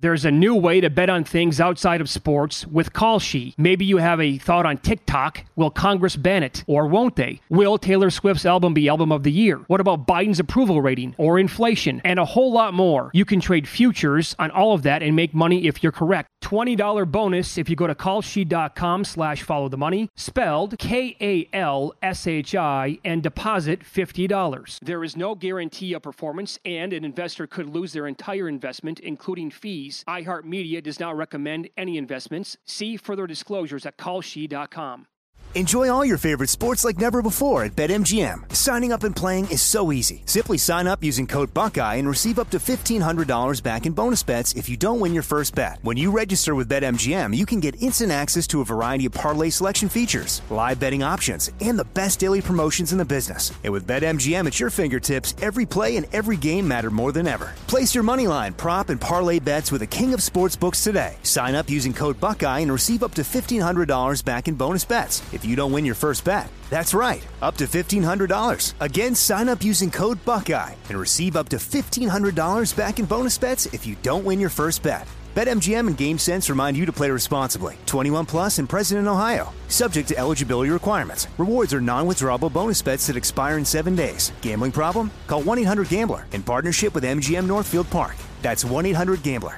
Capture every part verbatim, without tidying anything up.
There's a new way to bet on things outside of sports with Kalshi. Maybe you have a thought on TikTok. Will Congress ban it? Or won't they? Will Taylor Swift's album be Album of the Year? What about Biden's approval rating? Or inflation? And a whole lot more. You can trade futures on all of that and make money if you're correct. twenty dollars bonus if you go to kalshi.com slash follow the money, spelled K A L S H I, and deposit fifty dollars. There is no guarantee of performance, and an investor could lose their entire investment, including fees. iHeartMedia does not recommend any investments. See further disclosures at kalshi dot com. Enjoy all your favorite sports like never before at BetMGM. Signing up and playing is so easy. Simply sign up using code Buckeye and receive up to fifteen hundred dollars back in bonus bets if you don't win your first bet. When you register with BetMGM, you can get instant access to a variety of parlay selection features, live betting options, and the best daily promotions in the business. And with BetMGM at your fingertips, every play and every game matter more than ever. Place your moneyline, prop, and parlay bets with the king of sportsbooks today. Sign up using code Buckeye and receive up to fifteen hundred dollars back in bonus bets if you don't win your first bet. That's right, up to fifteen hundred dollars. Again, sign up using code Buckeye and receive up to fifteen hundred dollars back in bonus bets if you don't win your first bet. BetMGM and GameSense remind you to play responsibly. twenty-one plus and present in Ohio. Subject to eligibility requirements. Rewards are non-withdrawable bonus bets that expire in seven days. Gambling problem? Call one eight hundred gambler in partnership with M G M Northfield Park. That's one eight hundred gambler.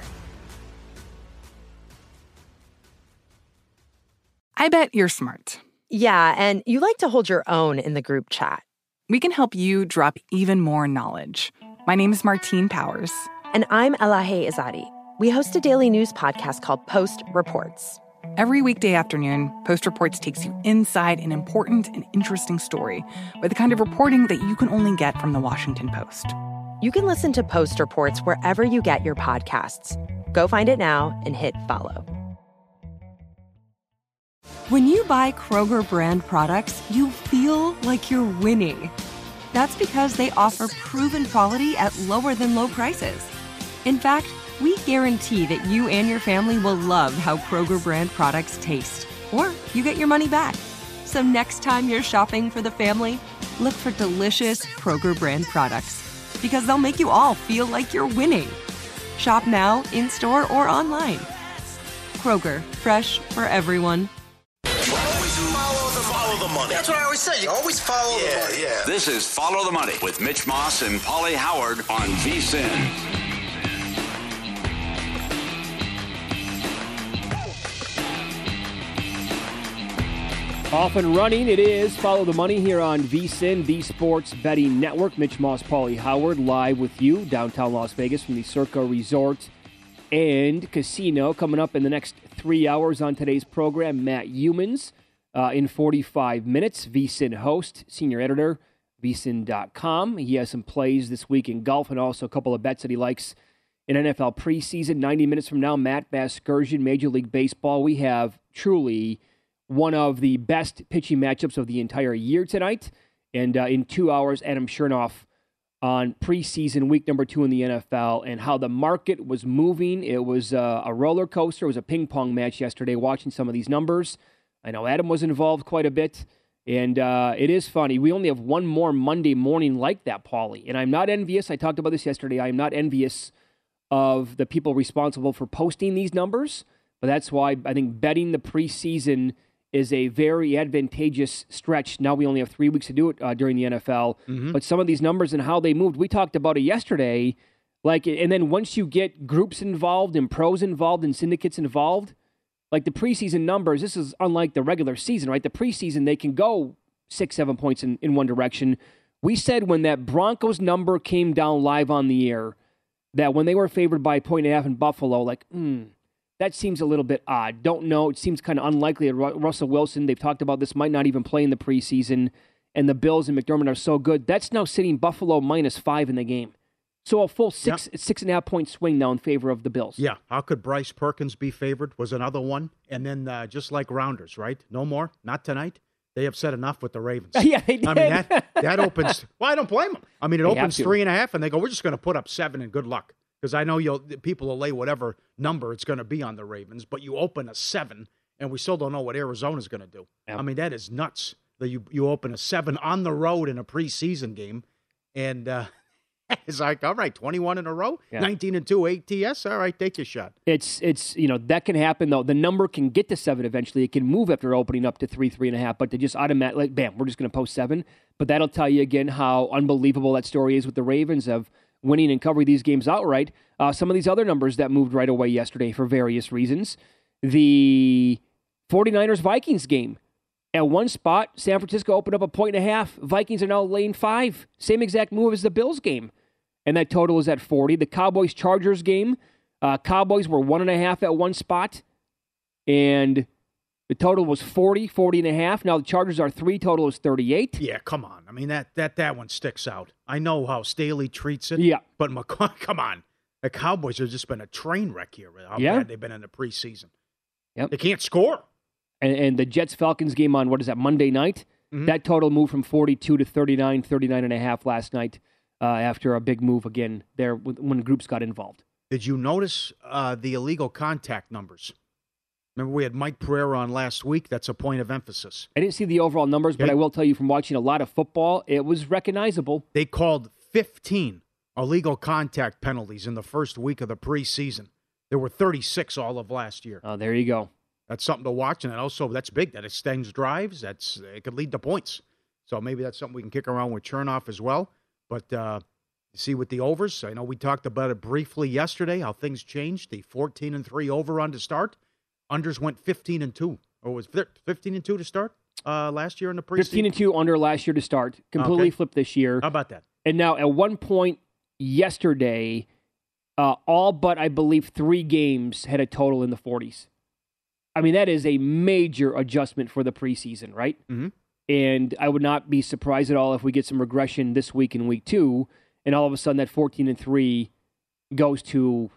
I bet you're smart. Yeah, and you like to hold your own in the group chat. We can help you drop even more knowledge. My name is Martine Powers. And I'm Elahe Izadi. We host a daily news podcast called Post Reports. Every weekday afternoon, Post Reports takes you inside an important and interesting story with the kind of reporting that you can only get from the Washington Post. You can listen to Post Reports wherever you get your podcasts. Go find it now and hit follow. When you buy Kroger brand products, you feel like you're winning. That's because they offer proven quality at lower than low prices. In fact, we guarantee that you and your family will love how Kroger brand products taste, or you get your money back. So next time you're shopping for the family, look for delicious Kroger brand products, because they'll make you all feel like you're winning. Shop now, in-store, or online. Kroger, fresh for everyone. Follow the, follow the money. That's what I always say. You always follow yeah, the money. Yeah. This is Follow the Money with Mitch Moss and Paulie Howard on V S I N. Off and running, it is Follow the Money here on V S I N, the Sports Betting Network. Mitch Moss, Paulie Howard, live with you downtown Las Vegas from the Circa Resort and Casino. Coming up in the next three hours on today's program, Matt Youmans uh, in forty-five minutes. V S I N host, senior editor, V S I N dot com. He has some plays this week in golf and also a couple of bets that he likes in N F L preseason. ninety minutes from now, Matt Vasgersian, Major League Baseball. We have truly one of the best pitching matchups of the entire year tonight. And uh, in two hours, Adam Chernoff on preseason week number two in the N F L and how the market was moving. It was uh, a roller coaster. It was a ping pong match yesterday watching some of these numbers. I know Adam was involved quite a bit. And uh, it is funny. We only have one more Monday morning like that, Paulie. And I'm not envious. I talked about this yesterday. I am not envious of the people responsible for posting these numbers. But that's why I think betting the preseason is a very advantageous stretch. Now we only have three weeks to do it uh, during the N F L. Mm-hmm. But some of these numbers and how they moved, we talked about it yesterday. Like, and then once you get groups involved and pros involved and syndicates involved, like the preseason numbers, this is unlike the regular season, right? The preseason, they can go six, seven points in, in one direction. We said when that Broncos number came down live on the air, that when they were favored by a point and a half in Buffalo, like, hmm, that seems a little bit odd. Don't know. It seems kind of unlikely that Russell Wilson, they've talked about this, might not even play in the preseason, and the Bills and McDermott are so good. That's now sitting Buffalo minus five in the game. So a full six, yeah. six and a half point swing now in favor of the Bills. Yeah. How could Bryce Perkins be favored was another one. And then uh, just like Rounders, right? No more. Not tonight. They have said enough with the Ravens. Yeah, they did. I mean, that, that opens. Well, I don't blame them. I mean, it they opens three and a half, and they go, we're just going to put up seven and good luck. Because I know you'll people will lay whatever number it's going to be on the Ravens, but you open a seven, and we still don't know what Arizona's going to do. Yeah. I mean, that is nuts that you you open a seven on the road in a preseason game, and uh, It's like, all right, twenty-one in a row, yeah. nineteen and two A T S. All right, take your shot. It's, it's you know, that can happen, though. The number can get to seven eventually. It can move after opening up to three, three and a half, but to just automatically, like, bam, we're just going to post seven. But that'll tell you, again, how unbelievable that story is with the Ravens of winning and covering these games outright. Uh, some of these other numbers that moved right away yesterday for various reasons. The 49ers-Vikings game. At one spot, San Francisco opened up a point and a half. Vikings are now laying five. Same exact move as the Bills game. And that total is at forty. The Cowboys-Chargers game, uh, Cowboys were one and a half at one spot. And the total was forty, forty and a half. Now the Chargers are three, total is thirty-eight. Yeah, come on. I mean, that that that one sticks out. I know how Staley treats it. Yeah. But McCoy, come on. The Cowboys have just been a train wreck here. How yeah. bad they've been in the preseason. Yep. They can't score. And, and the Jets-Falcons game on, what is that, Monday night? Mm-hmm. That total moved from forty-two to thirty-nine, thirty-nine and a half last night uh, after a big move again there when groups got involved. Did you notice uh, the illegal contact numbers? Remember we had Mike Pereira on last week? That's a point of emphasis. I didn't see the overall numbers, but I will tell you from watching a lot of football, it was recognizable. They called fifteen illegal contact penalties in the first week of the preseason. There were thirty-six all of last year. Oh, there you go. That's something to watch, and also that's big. That extends drives. That's it could lead to points. So maybe that's something we can kick around with Chernoff as well. But uh, see with the overs, I know we talked about it briefly yesterday, how things changed. The fourteen and three over on to start. Unders went fifteen and two. Or was fifteen and two to start uh, last year in the preseason? fifteen and two under last year to start. Completely okay. flipped this year. How about that? And now at one point yesterday, uh, all but I believe three games had a total in the forties. I mean, that is a major adjustment for the preseason, right? Mm-hmm. And I would not be surprised at all if we get some regression this week in week two, and all of a sudden that fourteen and three goes to,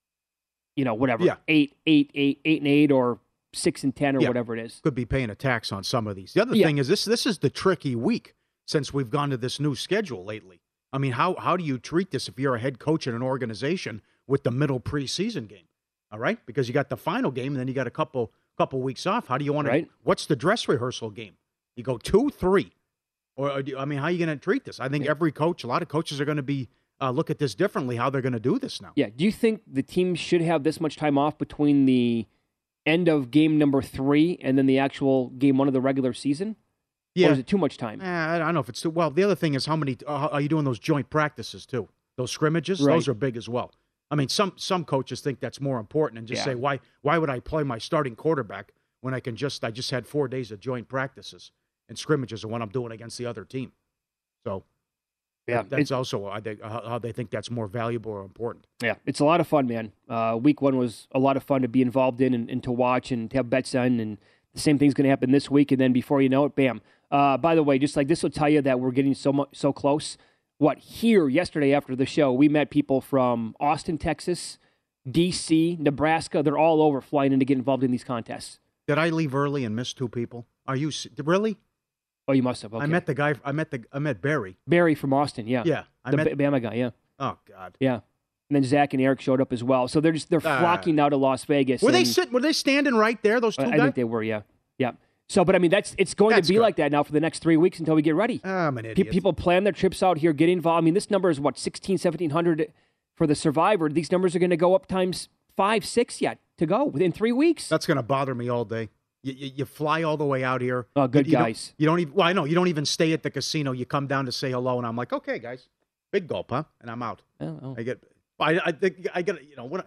you know, whatever, yeah. eight, eight, eight, eight and eight, or six and ten, or yeah. whatever it is. Could be paying a tax on some of these. The other yeah. thing is this: this is the tricky week since we've gone to this new schedule lately. I mean, how how do you treat this if you're a head coach in an organization with the middle preseason game? All right, because you got the final game, and then you got a couple couple weeks off. How do you want right. to? What's the dress rehearsal game? You go two, three, or, or do, I mean, how are you going to treat this? I think yeah. every coach, a lot of coaches are going to be uh, look at this differently. How they're going to do this now? Yeah. Do you think the team should have this much time off between the end of game number three and then the actual game one of the regular season? Yeah. Or is it too much time? Eh, I don't know if it's too. Well, the other thing is how many uh, are you doing those joint practices too? Those scrimmages, right. those are big as well. I mean, some some coaches think that's more important and just yeah. say, why why would I play my starting quarterback when I can just I just had four days of joint practices and scrimmages are when I'm doing against the other team. So yeah, that's also I think, how they think that's more valuable or important. Yeah, it's a lot of fun, man. Uh, week one was a lot of fun to be involved in and, and to watch and to have bets on, and the same thing's going to happen this week, and then before you know it, bam. Uh, by the way, just like this will tell you that we're getting so much so close. What, here, yesterday after the show, we met people from Austin, Texas, D C, Nebraska. They're all over flying in to get involved in these contests. Did I leave early and miss two people? Are you really? Oh, you must have. Okay. I met the guy. I met the. I met Barry. Barry from Austin. Yeah. Yeah. I the met Bama guy. Yeah. Oh God. Yeah. And then Zach and Eric showed up as well. So they're just they're uh, flocking now to Las Vegas. Were and, they sit? Were they standing right there? Those two I, guys. I think they were. Yeah. Yeah. So, but I mean, that's it's going that's to be good. like that now for the next three weeks until we get ready. I'm an idiot. Pe- people plan their trips out here, get involved. I mean, this number is what, sixteen, seventeen hundred for the Survivor. These numbers are going to go up times five, six yet to go within three weeks. That's going to bother me all day. You, you, you fly all the way out here. Oh, good you, you guys. Don't, you don't even. Well, I know you don't even stay at the casino. You come down to say hello, and I'm like, okay, guys, big gulp, huh? And I'm out. Oh, oh. I get. I I think I get. You know what? I,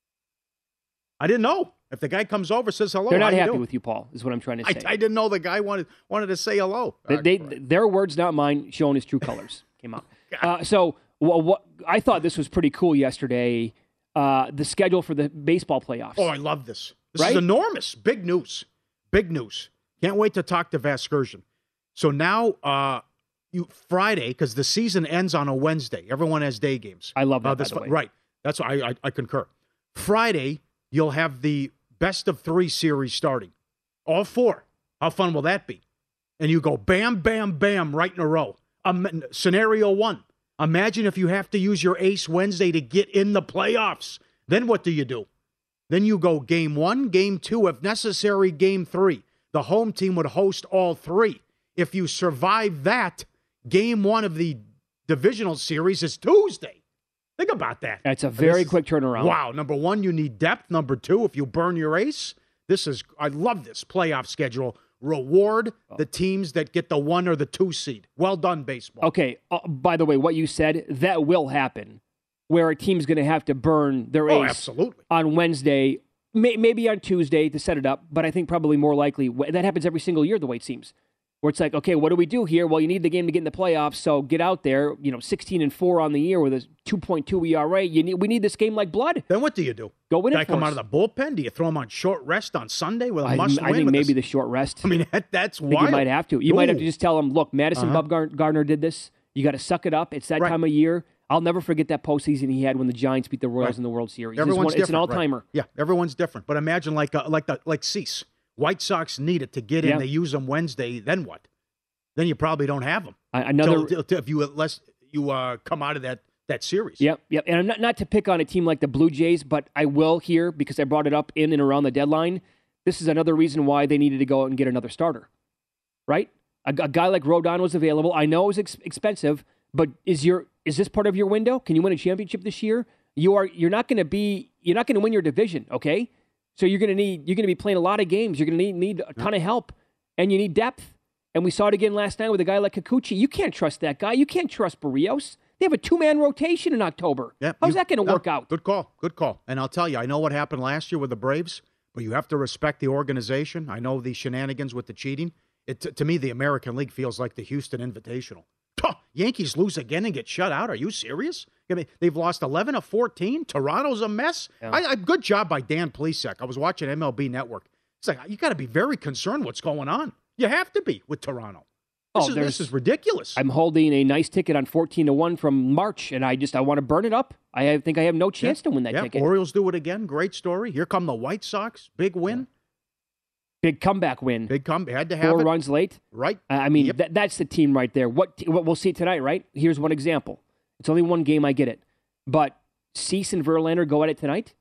I didn't know. If the guy comes over, says hello, they're not how happy you doing? with you, Paul. Is what I'm trying to say. I, I didn't know the guy wanted wanted to say hello. They, uh, they their words, not mine, showing his true colors came out. Uh, so, well, what I thought this was pretty cool yesterday. Uh, the schedule for the baseball playoffs. Oh, I love this. This right? is enormous. Big news. Big news. Can't wait to talk to Vasgersian. So now, uh, you Friday, because the season ends on a Wednesday. Everyone has day games. I love that. Uh, this, by the way. Right. That's why I, I, I concur. Friday, you'll have the best of three series starting. All four. How fun will that be? And you go bam, bam, bam, right in a row. Um, scenario one. Imagine if you have to use your ace Wednesday to get in the playoffs. Then what do you do? Then you go game one, game two, if necessary, game three. The home team would host all three. If you survive that, game one of the divisional series is Tuesday. Think about that. That's a very is, quick turnaround. Wow. Number one, you need depth. Number two, if you burn your ace, this is, I love this playoff schedule. Reward the teams that get the one or the two seed. Well done, baseball. Okay. Uh, by the way, what you said, that will happen, where a team's going to have to burn their Oh, ace absolutely. on Wednesday, may, maybe on Tuesday to set it up, but I think probably more likely, that happens every single year the way it seems. Where it's like, okay, what do we do here? Well, you need the game to get in the playoffs, so get out there. You know, sixteen and four on the year with a two point two E R A. You need, we need this game like blood. Then what do you do? Go win it Guy for come us. out of the bullpen? Do you throw him on short rest on Sunday with a I, must I win? think with maybe this? the short rest. I mean, that, that's I think wild. you might have to. You Ooh. might have to just tell them, look, Madison Uh-huh. Bumgarner did this. You got to suck it up. It's that Right. time of year. I'll never forget that postseason he had when the Giants beat the Royals Right. in the World Series. Everyone's it's, one, it's an different, right. all-timer. Yeah, everyone's different. But imagine like uh, like the, like Cease. White Sox need it to get in. Yeah. They use them Wednesday. Then what? Then you probably don't have them. I, another. Till, till, till if you unless you uh, come out of that that series. Yep, yep. And I'm not, not to pick on a team like the Blue Jays, but I will here because I brought it up in and around the deadline. This is another reason why they needed to go out and get another starter, right? A, a guy like Rodon was available. I know it was ex- expensive, but is your is this part of your window? Can you win a championship this year? You are. You're not going to be. You're not going to win your division, okay? So you're going to need. You're going to be playing a lot of games. You're going to need need a ton of help, and you need depth. And we saw it again last night with a guy like Kikuchi. You can't trust that guy. You can't trust Barrios. They have a two-man rotation in October. Yep. How's You- that going to no, work out? Good call. Good call. And I'll tell you, I know what happened last year with the Braves, but you have to respect the organization. I know the shenanigans with the cheating. It, to, to me, the American League feels like the Houston Invitational. Tuh, Yankees lose again and get shut out. Are you serious? I mean, they've lost eleven of fourteen. Toronto's a mess. Yeah. I, I, good job by Dan Plesac. I was watching M L B Network. It's like, you got to be very concerned what's going on. You have to be with Toronto. This, Oh, is, there's- this is ridiculous. I'm holding a nice ticket on fourteen to one from March, and I just I want to burn it up. I have, think I have no chance to win that yeah, ticket. Orioles do it again. Great story. Here come the White Sox. Big win. Big comeback win. Big come. Had to have Four it. runs late. Right. I I mean, Yep. that, that's the team right there. What, t- what we'll see tonight, right? Here's one example. It's only one game, I get it. But Cease and Verlander go at it tonight?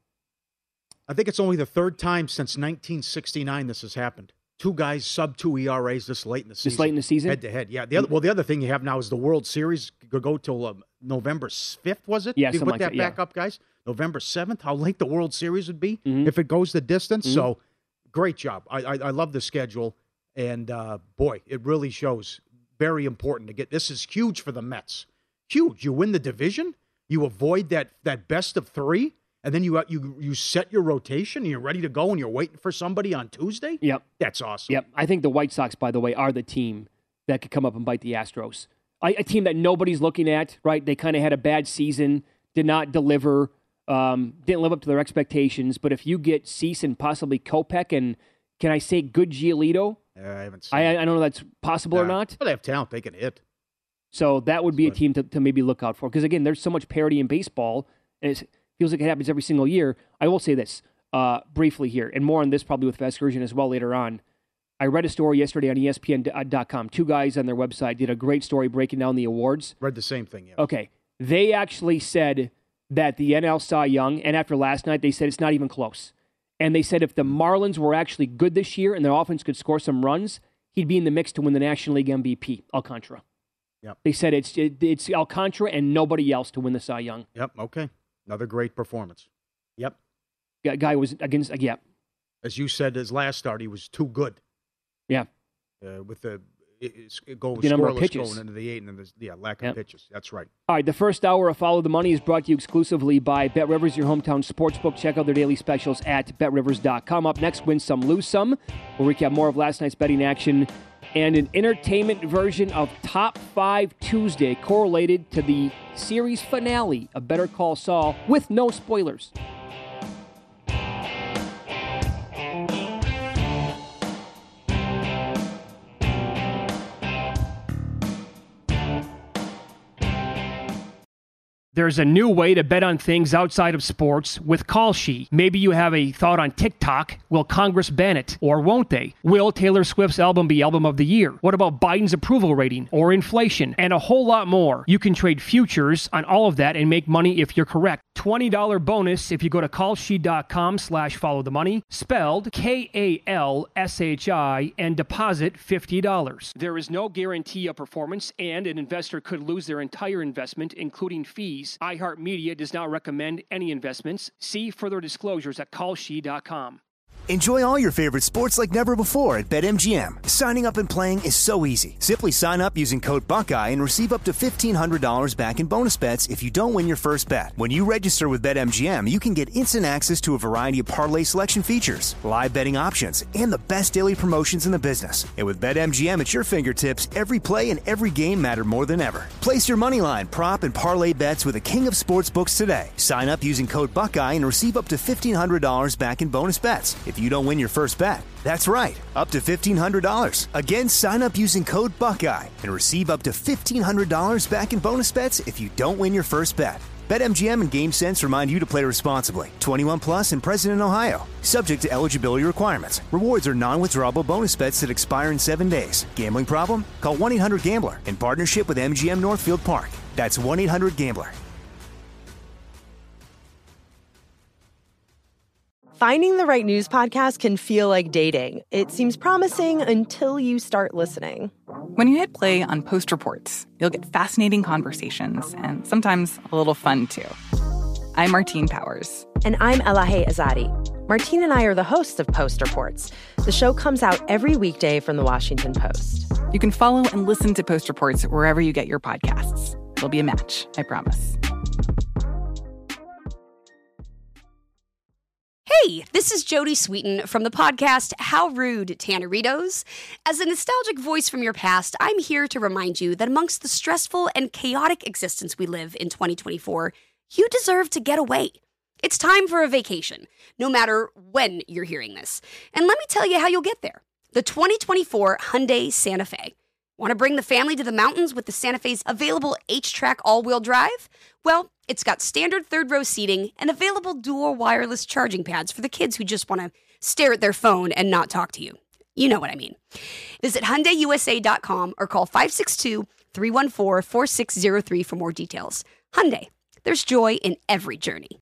I think it's only the third time since nineteen sixty-nine this has happened. Two guys sub two E R As this late in the season. This late in the season? Head to head. Yeah. The other, well, the other thing you have now is the World Series could go till um, November fifth, was it? Yeah, you something put like that that, yeah. back up, guys. November seventh. How late the World Series would be Mhm. if it goes the distance. Mhm. So, great job. I, I I love the schedule, and uh, boy, it really shows. Very important to get. This is huge for the Mets. Huge. You win the division. You avoid that that best of three. And then you uh, you you set your rotation and you're ready to go and you're waiting for somebody on Tuesday? Yep. That's awesome. Yep. I think the White Sox, by the way, are the team that could come up and bite the Astros. I, a team that nobody's looking at, right? They kind of had a bad season, did not deliver, um, didn't live up to their expectations. But if you get Cease and possibly Kopech and, can I say, good Giolito? Yeah, I haven't seen I, it. I don't know if that's possible or Yeah. not. But they have talent. They can hit. So that would be a But- team to, to maybe look out for. Because, again, there's so much parity in baseball, and it feels like it happens every single year. I will say this uh, briefly here, and more on this probably with Vasgersian as well later on. I read a story yesterday on E S P N dot com. Two guys on their website did a great story breaking down the awards. Read the same thing. Yeah. Okay. They actually said that the N L Cy Young, and after last night, they said it's not even close. And they said if the Marlins were actually good this year and their offense could score some runs, he'd be in the mix to win the National League M V P, Alcantara. Yep. They said it's it, it's Alcantara and nobody else to win the Cy Young. Yep. Okay. Another great performance. Yep. Guy guy was against, yeah, As you said, his last start, he was too good. yeah. Uh, with the it, it's- it goes The number of scoreless pitches. going into the eight, and then the yeah lack of Yep. pitches. That's right. All right, the first hour of Follow the Money is brought to you exclusively by BetRivers, your hometown sportsbook. Check out their daily specials at bet rivers dot com. Up next, Win Some, Lose Some. We'll recap more of last night's betting action and an entertainment version of Top five Tuesday correlated to the series finale of Better Call Saul with no spoilers. There's a new way to bet on things outside of sports with Kalshi. Maybe you have a thought on TikTok. Will Congress ban it? Or won't they? Will Taylor Swift's album be Album of the Year? What about Biden's approval rating? Or inflation? And a whole lot more. You can trade futures on all of that and make money if you're correct. twenty dollars bonus if you go to kalshi.com slash follow the money, spelled K A L S H I, and deposit fifty dollars. There is no guarantee of performance, and an investor could lose their entire investment, including fees. iHeartMedia does not recommend any investments. See further disclosures at kalshi dot com. Enjoy all your favorite sports like never before at BetMGM. Signing up and playing is so easy. Simply sign up using code Buckeye and receive up to fifteen hundred dollars back in bonus bets if you don't win your first bet. When you register with BetMGM, you can get instant access to a variety of parlay selection features, live betting options, and the best daily promotions in the business. And with BetMGM at your fingertips, every play and every game matter more than ever. Place your moneyline, prop, and parlay bets with the king of sportsbooks today. Sign up using code Buckeye and receive up to fifteen hundred dollars back in bonus bets if you don't win your first bet. That's right, up to fifteen hundred dollars. Again, sign up using code Buckeye and receive up to fifteen hundred dollars back in bonus bets if you don't win your first bet. BetMGM and GameSense remind you to play responsibly. twenty-one plus and present in Ohio. Subject to eligibility requirements. Rewards are non-withdrawable bonus bets that expire in seven days. Gambling problem? Call one eight hundred gambler in partnership with M G M Northfield Park. That's one eight hundred gambler. Finding the right news podcast can feel like dating. It seems promising until you start listening. When you hit play on Post Reports, you'll get fascinating conversations and sometimes a little fun, too. I'm Martine Powers. And I'm Elahe Azadi. Martine and I are the hosts of Post Reports. The show comes out every weekday from the Washington Post. You can follow and listen to Post Reports wherever you get your podcasts. It'll be a match, I promise. Hey, this is Jodie Sweetin from the podcast How Rude, Tanneritos. As a nostalgic voice from your past, I'm here to remind you that amongst the stressful and chaotic existence we live in twenty twenty-four, you deserve to get away. It's time for a vacation, no matter when you're hearing this. And let me tell you how you'll get there. The twenty twenty-four Hyundai Santa Fe. Want to bring the family to the mountains with the Santa Fe's available H-Track all-wheel drive? Well, it's got standard third-row seating and available dual wireless charging pads for the kids who just want to stare at their phone and not talk to you. You know what I mean. Visit Hyundai U S A dot com or call five six two, three one four, four six zero three for more details. Hyundai, there's joy in every journey.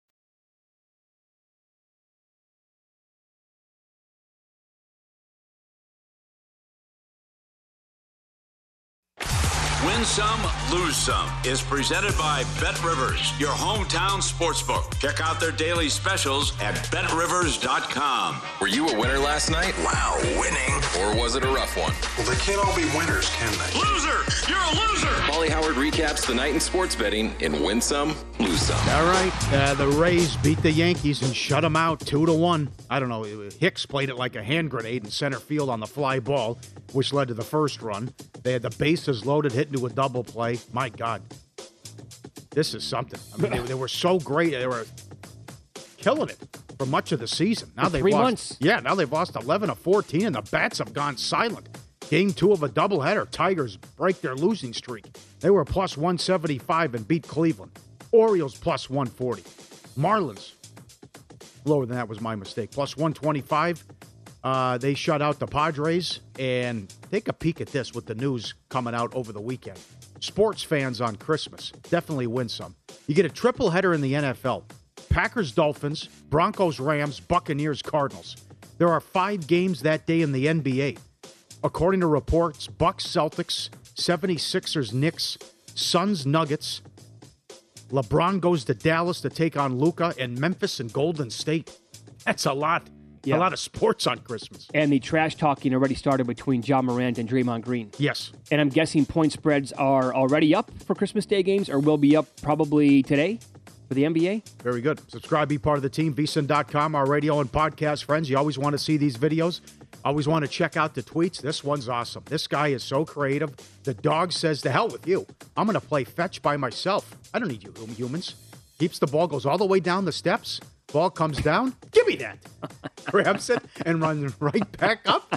Win Some, Lose Some is presented by BetRivers, your hometown sportsbook. Check out their daily specials at bet rivers dot com. Were you a winner last night? Wow, winning. Or was it a rough one? Well, they can't all be winners, can they? Loser! You're a loser! Paulie Howard recaps the night in sports betting in Win Some, Lose Some. All right, uh, the Rays beat the Yankees and shut them out two to one. I don't know, Hicks played it like a hand grenade in center field on the fly ball, which led to the first run. They had the bases loaded, hit into a double play. My God, this is something. I mean, they, they were so great. They were killing it for much of the season. Now for they've three lost, months. Yeah, now they've lost eleven of fourteen, and the bats have gone silent. Game two of a doubleheader. Tigers break their losing streak. They were plus one seventy-five and beat Cleveland. Orioles plus one forty. Marlins, lower than that was my mistake, plus one twenty-five. Uh, they shut out the Padres, and take a peek at this with the news coming out over the weekend. Sports fans on Christmas, definitely win some. You get a triple header in the N F L. Packers, Dolphins, Broncos, Rams, Buccaneers, Cardinals. There are five games that day in the N B A. According to reports, Bucks, Celtics, seventy-sixers, Knicks, Suns, Nuggets. LeBron goes to Dallas to take on Luka, and Memphis and Golden State. That's a lot. Yeah. A lot of sports on Christmas. And the trash talking already started between Ja Morant and Draymond Green. Yes. And I'm guessing point spreads are already up for Christmas Day games, or will be up probably today for the N B A. Very good. Subscribe, be part of the team, V S I N dot com, our radio and podcast friends. You always want to see these videos. Always want to check out the tweets. This one's awesome. This guy is so creative. The dog says, to hell with you. I'm going to play fetch by myself. I don't need you humans. Keeps the ball, goes all the way down the steps. Ball comes down. Give me that. Grabs it and runs right back up.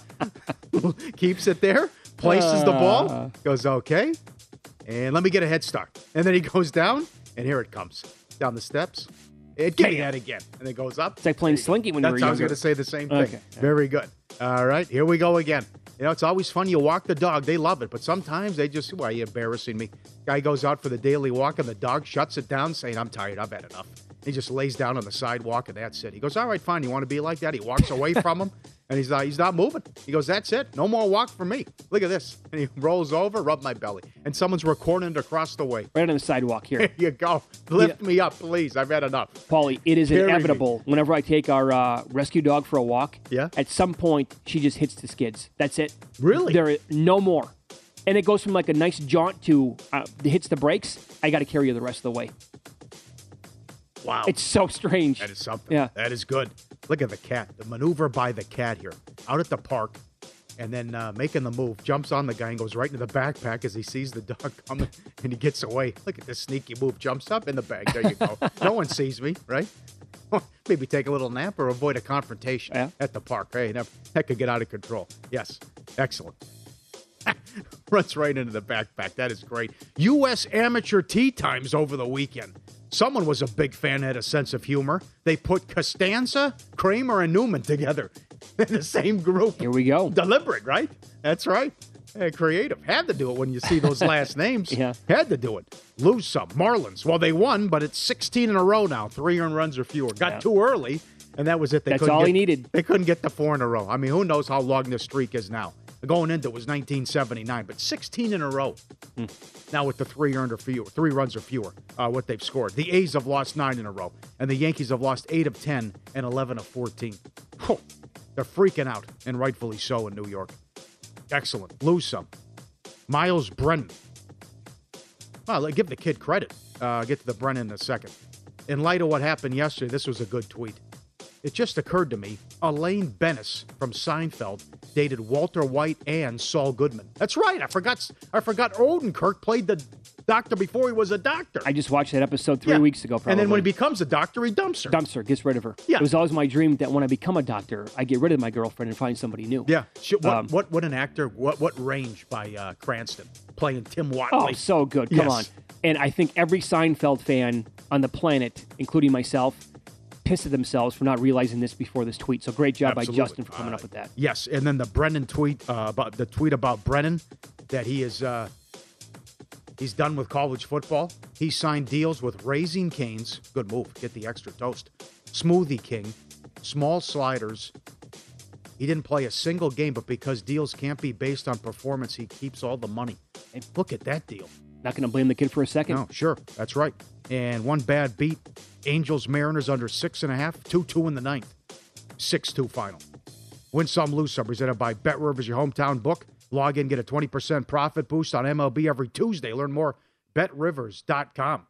Keeps it there. Places the ball. Goes, okay. And let me get a head start. And then he goes down, and here it comes. Down the steps. It, give me that again. And it goes up. It's like playing Slinky when you were That's younger. I was going to say the same thing. Okay. Very good. All right, here we go again. You know, it's always fun. You walk the dog. They love it. But sometimes they just, why are you embarrassing me? Guy goes out for the daily walk, and the dog shuts it down, saying, I'm tired. I've had enough. He just lays down on the sidewalk, and that's it. He goes, all right, fine. You want to be like that? He walks away from him, and he's not, he's not moving. He goes, that's it. No more walk for me. Look at this. And he rolls over, rub my belly. And someone's recording it across the way. Right on the sidewalk here. There you go. Lift yeah. me up, please. I've had enough. Paulie, it is Carry inevitable. Me. Whenever I take our uh, rescue dog for a walk, yeah. at some point, she just hits the skids. That's it. Really? There is no more. And it goes from like a nice jaunt to uh, hits the brakes. I got to carry her the rest of the way. Wow. It's so strange. That is something. Yeah. That is good. Look at the cat. The maneuver by the cat here. Out at the park, and then uh, making the move. Jumps on the guy and goes right into the backpack as he sees the dog coming, and he gets away. Look at this sneaky move. Jumps up in the bag. There you go. No one sees me, right? Maybe take a little nap or avoid a confrontation yeah. at the park. Hey, that, that could get out of control. Yes. Excellent. Runs right into the backpack. That is great. U S Amateur Tea Times over the weekend. Someone was a big fan, had a sense of humor. They put Costanza, Kramer, and Newman together in the same group. Here we go. Deliberate, right? That's right. Hey, creative. Had to do it when you see those last names. Yeah. Had to do it. Lose some. Marlins. Well, they won, but it's sixteen in a row now. Three earned runs or fewer. Got yeah. too early, and that was it. They That's couldn't all get, he needed. They couldn't get the four in a row. I mean, who knows how long this streak is now. Going into it was nineteen seventy-nine, but sixteen in a row. Hmm. Now with the three earned or fewer, three runs or fewer, uh, what they've scored. The A's have lost nine in a row, and the Yankees have lost eight of ten and eleven of fourteen. Oh, they're freaking out, and rightfully so in New York. Excellent. Lose some. Miles Brennan. Well, give the kid credit. Uh, I'll get to the Brennan in a second. In light of what happened yesterday, this was a good tweet. It just occurred to me, Elaine Bennis from Seinfeld dated Walter White and Saul Goodman. That's right. I forgot I forgot Odenkirk played the doctor before he was a doctor. I just watched that episode three yeah. weeks ago, probably. And then when he becomes a doctor, he dumps her. Dumps her, gets rid of her. Yeah. It was always my dream that when I become a doctor, I get rid of my girlfriend and find somebody new. Yeah. What, um, what, what an actor. What what range by uh, Cranston playing Tim Watley. Oh, so good. Come yes. on. And I think every Seinfeld fan on the planet, including myself, pissed at themselves for not realizing this before this tweet. So great job Absolutely. by Justin for coming uh, up with that. Yes, and then the Brennan tweet uh, about the tweet about Brennan that he is uh, he's done with college football. He signed deals with Raising Cane's. Good move. Get the extra toast. Smoothie King, Small Sliders. He didn't play a single game, but because deals can't be based on performance, he keeps all the money. And look at that deal. Not going to blame the kid for a second. No, sure. That's right. And one bad beat. Angels, Mariners under six and a half. two two in the ninth. six two final. Win some, lose some. Presented by Bet Rivers, your hometown book. Log in, get a twenty percent profit boost on M L B every Tuesday. Learn more. Bet Rivers dot com.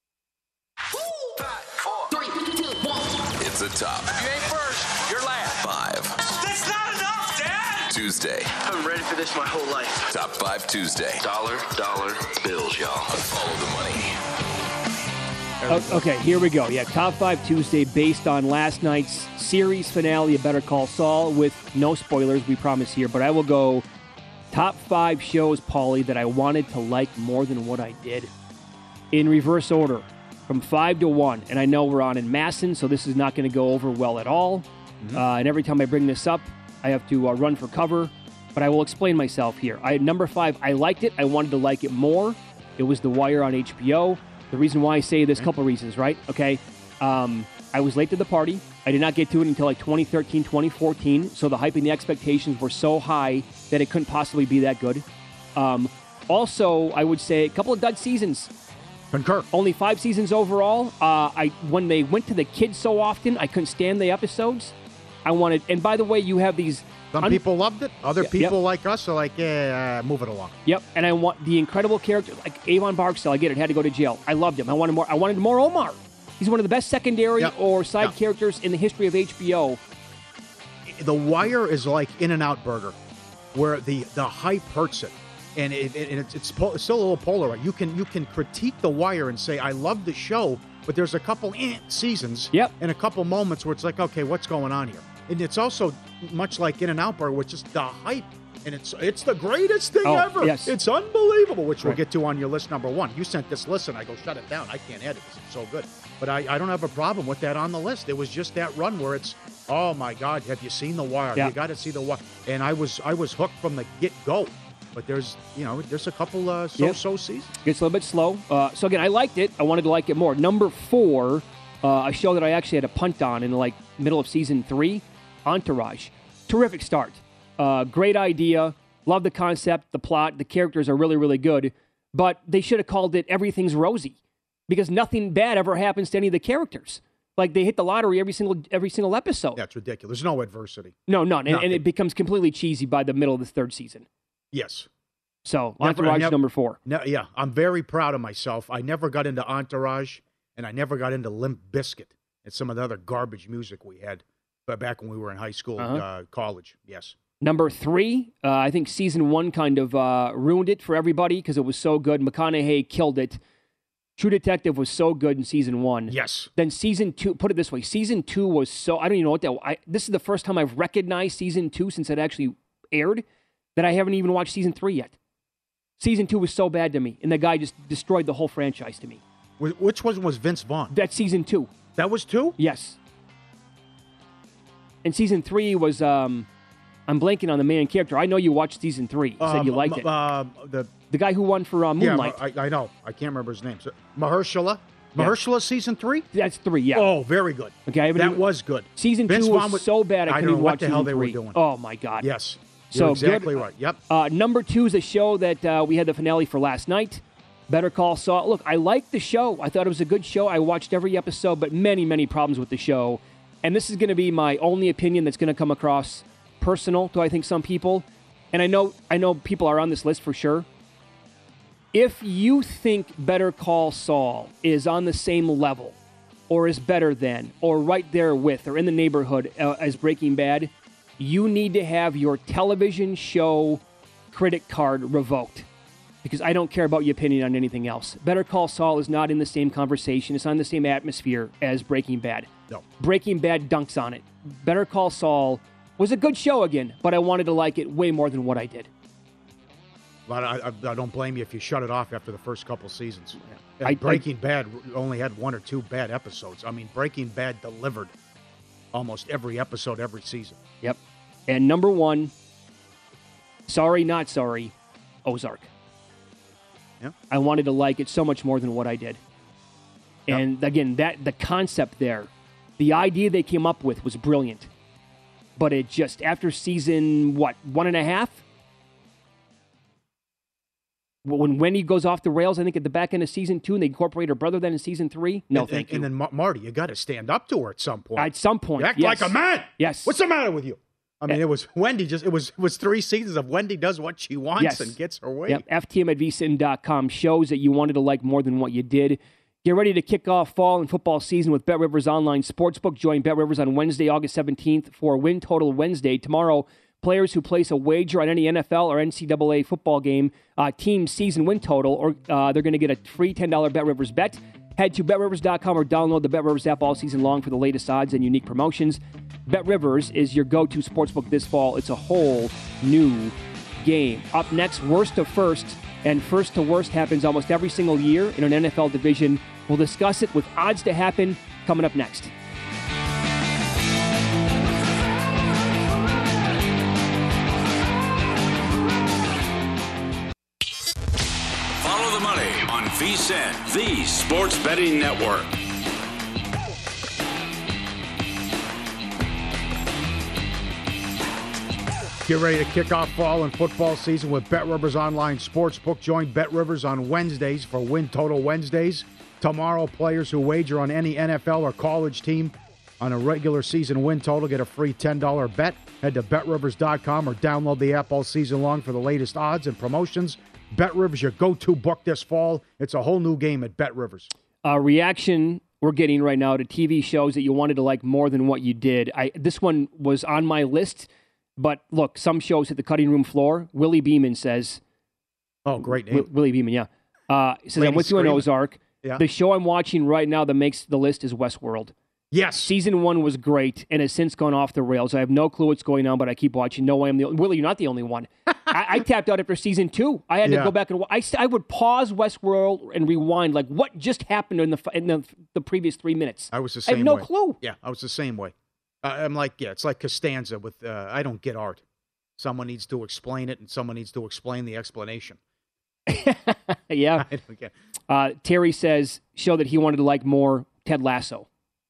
It's a top. You ain't first, you're last. Five. That's not enough, Dad! Tuesday. I've been ready for this my whole life. Top five Tuesday. Dollar, dollar bills, y'all. Follow the money. Oh, okay, here we go. Yeah, Top five Tuesday based on last night's series finale of Better Call Saul with no spoilers, we promise here. But I will go top five shows, Paulie, that I wanted to like more than what I did. In reverse order, from five to one. And I know we're on in Masson, so this is not going to go over well at all. Mm-hmm. Uh, and every time I bring this up, I have to uh, run for cover. But I will explain myself here. I number five, I liked it. I wanted to like it more. It was The Wire on H B O. The reason why I say this, a couple reasons, right? Okay, um, I was late to the party. I did not get to it until like twenty thirteen, twenty fourteen, so the hype and the expectations were so high that it couldn't possibly be that good. Um, also, I would say a couple of dud seasons. Concur. Only five seasons overall. Uh, I when they went to the kids so often, I couldn't stand the episodes. I wanted, and by the way, you have these... Some un- people loved it. Other yeah, people yep. like us are like, yeah, uh, move it along. Yep, and I want the incredible character, like Avon Barksdale. I get it, had to go to jail. I loved him. I wanted more. I wanted more Omar. He's one of the best secondary yep. or side yep. characters in the history of H B O. The Wire is like In-N-Out Burger, where the, the hype hurts it. And it, it, it's, it's, po- it's still a little polarized. You can you can critique The Wire and say, I love the show, but there's a couple eh, seasons yep. and a couple moments where it's like, okay, what's going on here? And it's also much like In-N-Out Burger, which is the hype. And it's it's the greatest thing oh, ever. Yes. It's unbelievable, which right. we'll get to on your list number one. You sent this list, and I go, shut it down. I can't add it because it's so good. But I, I don't have a problem with that on the list. It was just that run where it's, oh, my God, have you seen The Wire? Yeah. You got to see The Wire. And I was I was hooked from the get-go. But there's, you know, there's a couple uh, so-so yep. seasons. Gets a little bit slow. Uh, so, again, I liked it. I wanted to like it more. Number four, Uh, a show that I actually had a punt on in the like middle of season three, Entourage. Terrific start. Uh, great idea. Love the concept, the plot. The characters are really, really good. But they should have called it Everything's Rosy, because nothing bad ever happens to any of the characters. Like, they hit the lottery every single every single episode. That's ridiculous. There's no adversity. No, none. And, and it becomes completely cheesy by the middle of the third season. Yes. So, Never- Entourage never- number four. No, yeah, I'm very proud of myself. I never got into Entourage, and I never got into Limp Bizkit and some of the other garbage music we had but back when we were in high school, Uh-huh. uh, college. Yes. Number three, uh, I think season one kind of uh, ruined it for everybody because it was so good. McConaughey killed it. True Detective was so good in season one. Yes. Then season two, put it this way, season two was so, I don't even know what that, I, this is the first time I've recognized season two since it actually aired that I haven't even watched season three yet. Season two was so bad to me, and the guy just destroyed the whole franchise to me. Wh- Which one was Vince Vaughn? That's season two. That was two? Yes. And season three was, um, I'm blanking on the main character. I know you watched season three. You said Um, you liked m- it. Uh, the The guy who won for uh, Moonlight. Yeah, I, I know. I can't remember his name. So, Mahershala? Yeah. Mahershala season three? That's three, yeah. Oh, very good. Okay, I haven't that even- was good. Season Vince two Vaughn was so bad I I couldn't don't even know watch what the hell season they three. were doing. Oh, my God. Yes. So You're exactly good. right. Yep. Uh, number two is a show that uh, we had the finale for last night. Better Call Saul. Look, I liked the show. I thought it was a good show. I watched every episode, but many, many problems with the show. And this is going to be my only opinion that's going to come across personal to, I think, some people. And I know, I know people are on this list for sure. If you think Better Call Saul is on the same level or is better than or right there with or in the neighborhood uh, as Breaking Bad, you need to have your television show credit card revoked, because I don't care about your opinion on anything else. Better Call Saul is not in the same conversation. It's not in the same atmosphere as Breaking Bad. No. Breaking Bad dunks on it. Better Call Saul was a good show again, but I wanted to like it way more than what I did. But I, I, I don't blame you if you shut it off after the first couple seasons. And I- Breaking Bad only had one or two bad episodes. I mean, Breaking Bad delivered almost every episode, every season. Yep. And number one, sorry, not sorry, Ozark. Yeah. I wanted to like it so much more than what I did. Yep. And again, that the concept there, the idea they came up with was brilliant. But it just, after season, what, one and a half? When Wendy goes off the rails, I think at the back end of season two, and they incorporate her brother then in season three? No, and, thank and, you. And then Mar- Marty, you got to stand up to her at some point. At some point, Act yes. like a man. Yes. What's the matter with you? I mean, it was Wendy. Just it was it was three seasons of Wendy does what she wants Yes. and gets her way. Yep. F T M at V S I N dot com shows that you wanted to like more than what you did. Get ready to kick off fall and football season with BetRivers Online Sportsbook. Join BetRivers on Wednesday, August seventeenth for Win Total Wednesday. Tomorrow, players who place a wager on any N F L or N C double A football game, uh, team season win total, or uh, they're going to get a free ten dollars BetRivers bet. Head to Bet Rivers dot com or download the BetRivers app all season long for the latest odds and unique promotions. BetRivers is your go-to sportsbook this fall. It's a whole new game. Up next, worst to first, and first to worst happens almost every single year in an N F L division. We'll discuss it with odds to happen coming up next. Follow the money on V S I N, the Sports Betting Network. Get ready to kick off fall and football season with BetRivers Online Sportsbook. Join BetRivers on Wednesdays for Win Total Wednesdays. Tomorrow, players who wager on any N F L or college team on a regular season win total get a free ten dollars bet. Head to Bet Rivers dot com or download the app all season long for the latest odds and promotions. BetRivers, your go-to book this fall. It's a whole new game at BetRivers. Uh, reaction we're getting right now to T V shows that you wanted to like more than what you did. I This one was on my list. But look, some shows hit the cutting room floor. Willie Beeman says, "Oh, great name, w- Willie Beeman." Yeah, uh, he says, Lady "I'm with you on Screaming. Ozark." Yeah. The show I'm watching right now that makes the list is Westworld. Yes, season one was great and has since gone off the rails. I have no clue what's going on, but I keep watching. No way, I'm the Willie. You're not the only one. I, I tapped out after season two. I had to Yeah. go back and I, I would pause Westworld and rewind, like what just happened in the in the, the previous three minutes. I was the I same have no way. clue. Yeah, I was the same way. Uh, I'm like, yeah, it's like Costanza with, uh, I don't get art. Someone needs to explain it, and someone needs to explain the explanation. Yeah. I don't get Uh, Terry says, show that he wanted to like more, Ted Lasso.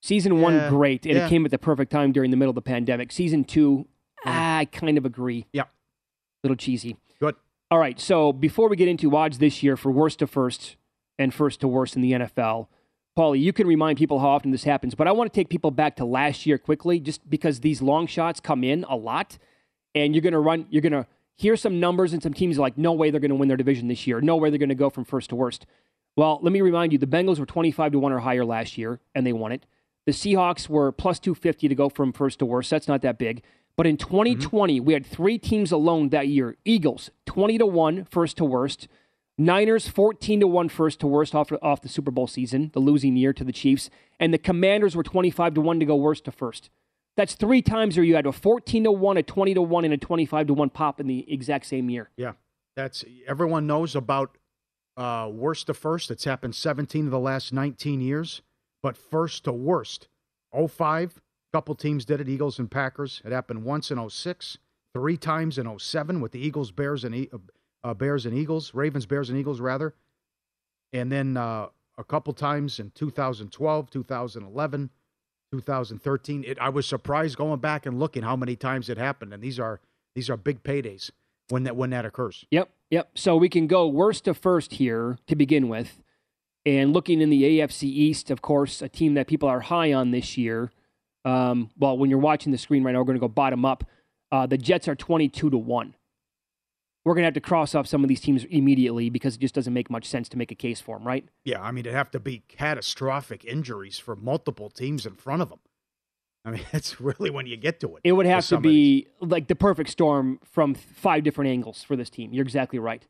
Season Yeah, one, great, and yeah. it came at the perfect time during the middle of the pandemic. Season two, Yeah. I kind of agree. Yeah. Little cheesy. Good. All right, so before we get into odds this year for worst to first and first to worst in the N F L, Paulie, you can remind people how often this happens, but I want to take people back to last year quickly, just because these long shots come in a lot, and you're going to run, you're going to hear some numbers and some teams are like, no way they're going to win their division this year, no way they're going to go from first to worst. Well, let me remind you, the Bengals were twenty-five to one or higher last year, and they won it. The Seahawks were plus two fifty to go from first to worst. That's not that big. But in twenty twenty, mm-hmm. we had three teams alone that year. Eagles, twenty to one, first to worst. Niners, fourteen to one, first to worst off, off the Super Bowl season, the losing year to the Chiefs. And the Commanders were twenty-five to one to go worst to first. That's three times where you had a fourteen to one, a twenty to one, and a twenty-five to one pop in the exact same year. Yeah. That's everyone knows about uh, worst to first. It's happened seventeen of the last nineteen years. But first to worst, oh five, a couple teams did it, Eagles and Packers. It happened once in oh six, three times in oh seven with the Eagles, Bears, and uh, Bears and Eagles, Ravens, Bears, and Eagles, rather. And then uh, a couple times in two thousand twelve, two thousand eleven, two thousand thirteen. It, I was surprised going back and looking how many times it happened, and these are these are big paydays when that when that occurs. Yep, yep. So we can go worst to first here to begin with. And looking in the A F C East, of course, a team that people are high on this year. Um, well, when you're watching the screen right now, we're going to go bottom up. Uh, the Jets are twenty-two to one. We're going to have to cross off some of these teams immediately because it just doesn't make much sense to make a case for them, right? Yeah, I mean, it'd have to be catastrophic injuries for multiple teams in front of them. I mean, that's really when you get to it. It would have to be like the perfect storm from five different angles for this team. You're exactly right.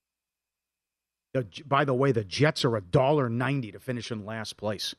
Uh, by the way, the Jets are one dollar ninety to finish in last place.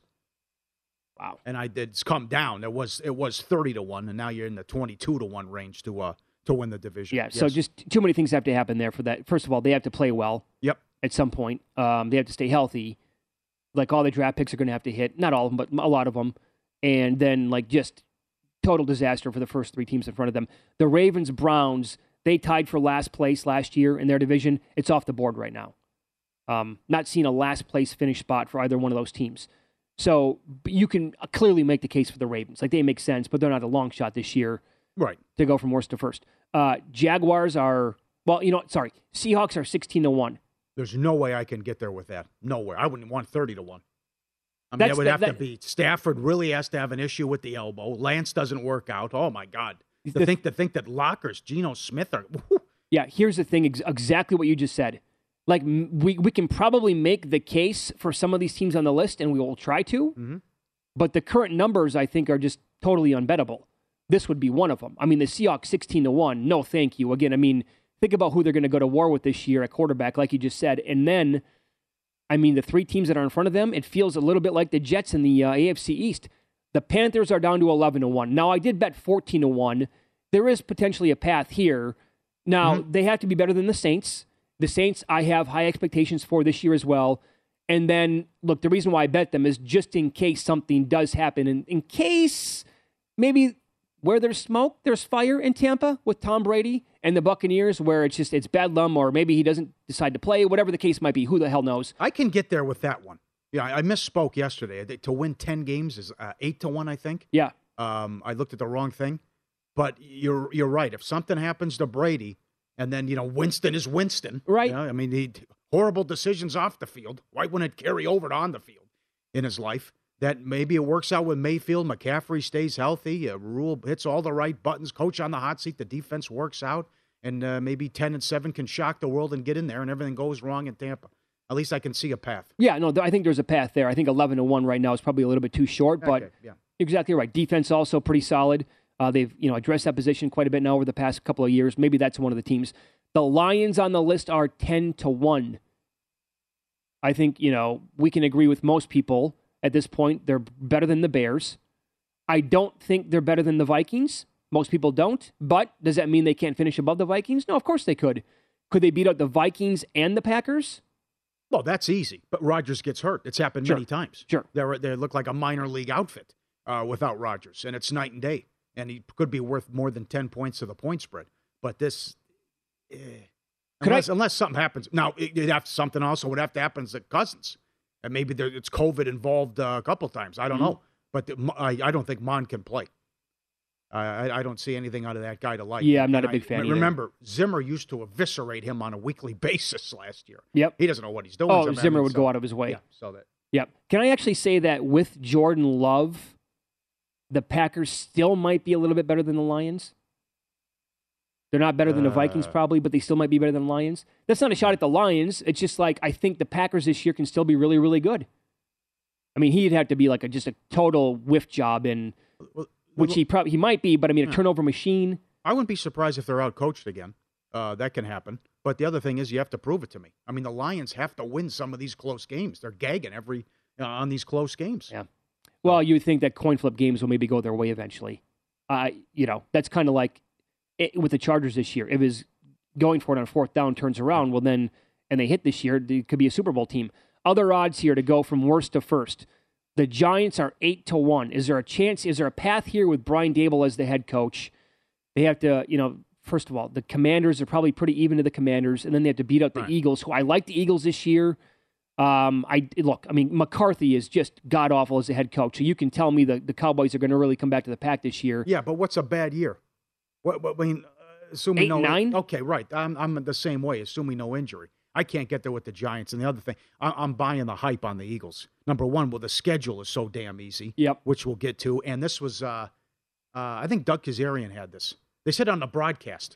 Wow. And I did it's come down. It was it was thirty to one, and now you're in the twenty-two to one range to uh to win the division. Yeah, yes. So just too many things have to happen there for that. First of all, they have to play well. Yep. At some point. Um, they have to stay healthy. Like all the draft picks are going to have to hit. Not all of them, but a lot of them. And then like just total disaster for the first three teams in front of them. The Ravens, Browns, they tied for last place last year in their division. It's off the board right now. Um, not seeing a last place finish spot for either one of those teams. So you can clearly make the case for the Ravens. Like they make sense, but they're not a long shot this year. Right. To go from worst to first. Uh, Jaguars are, well, you know, sorry. Seahawks are sixteen to one. There's no way I can get there with that. Nowhere. I wouldn't want thirty to one. I mean, That's it would the, have that, to be, Stafford really has to have an issue with the elbow. Lance doesn't work out. Oh, my God. To the, think, to think that Lockers, Geno Smith are. Whoo. Yeah, here's the thing. Ex- exactly what you just said. Like, we, we can probably make the case for some of these teams on the list, and we will try to. Mm-hmm. But the current numbers, I think, are just totally unbettable. This would be one of them. I mean, the Seahawks sixteen to one. No, thank you. Again, I mean, think about who they're going to go to war with this year at quarterback, like you just said. And then, I mean, the three teams that are in front of them, it feels a little bit like the Jets in the uh, A F C East. The Panthers are down to eleven to one. Now, I did bet fourteen to one. There is potentially a path here. Now, mm-hmm. they have to be better than the Saints. The Saints, I have high expectations for this year as well. And then, look, the reason why I bet them is just in case something does happen. And in case maybe where there's smoke, there's fire in Tampa with Tom Brady and the Buccaneers, where it's just it's bedlam, or maybe he doesn't decide to play, whatever the case might be. Who the hell knows? I can get there with that one. Yeah, I misspoke yesterday. To win ten games is uh, eight to one, I think. Yeah. Um, I looked at the wrong thing. But you're you're right. If something happens to Brady, and then, you know, Winston is Winston. Right. You know, I mean, he horrible decisions off the field. Why wouldn't it carry over to on the field in his life? That maybe it works out with Mayfield. McCaffrey stays healthy. Uh, Rule hits all the right buttons. Coach on the hot seat. The defense works out. And uh, maybe ten and seven can shock the world and get in there, and everything goes wrong in Tampa. At least I can see a path. Yeah, no, I think there's a path there. I think eleven to one right now is probably a little bit too short, but okay, yeah. You're exactly right. Defense also pretty solid. Uh, they've you know addressed that position quite a bit now over the past couple of years. Maybe that's one of the teams. The Lions on the list are ten to one. I think, you know, we can agree with most people at this point. They're better than the Bears. I don't think they're better than the Vikings. Most people don't. But does that mean they can't finish above the Vikings? No, of course they could. Could they beat out the Vikings and the Packers? Well, that's easy. But Rodgers gets hurt. It's happened sure. many times. Sure. They're, they look like a minor league outfit uh, without Rodgers. And it's night and day. And he could be worth more than ten points to the point spread. But this... Eh. Unless, I, unless something happens. Now, it, it have something also would have to happen to Cousins. And maybe there, it's COVID involved uh, a couple times. I don't mm-hmm. know. But the, I, I don't think Mon can play. I, I don't see anything out of that guy to like. Yeah, I'm not and a big I, fan either. Remember, Zimmer used to eviscerate him on a weekly basis last year. Yep. He doesn't know what he's doing. Oh, Zimmer, Zimmer would so, go out of his way. Yeah, so that. Yep. Can I actually say that with Jordan Love, the Packers still might be a little bit better than the Lions? They're not better than the Vikings Uh, probably, but they still might be better than the Lions. That's not a shot at the Lions. It's just like I think the Packers this year can still be really, really good. I mean, he'd have to be like a, just a total whiff job, in well, which he probably he might be, but I mean, a yeah. turnover machine. I wouldn't be surprised if they're outcoached again. Uh, that can happen. But the other thing is you have to prove it to me. I mean, the Lions have to win some of these close games. They're gagging every uh, on these close games. Yeah. Well, you would think that coin flip games will maybe go their way eventually. Uh, you know, that's kind of like it, with the Chargers this year. If it was going for it on fourth down, turns around, well then, and they hit this year, they could be a Super Bowl team. Other odds here to go from worst to first. The Giants are eight to one. Is there a chance? Is there a path here with Brian Daboll as the head coach? They have to, you know, first of all, the Commanders are probably pretty even to the Commanders, and then they have to beat out the right. Eagles, who I like the Eagles this year. Um, I look, I mean, McCarthy is just god awful as a head coach, so you can tell me the, the Cowboys are going to really come back to the pack this year. Yeah, but what's a bad year? What, what I mean, uh, assuming Eight, no nine? Okay, right. I'm I'm the same way. Assuming no injury, I can't get there with the Giants. And the other thing, I, I'm buying the hype on the Eagles. Number one, well, the schedule is so damn easy. Yep. Which we'll get to. And this was, uh, uh, I think Doug Kazarian had this. They said on the broadcast,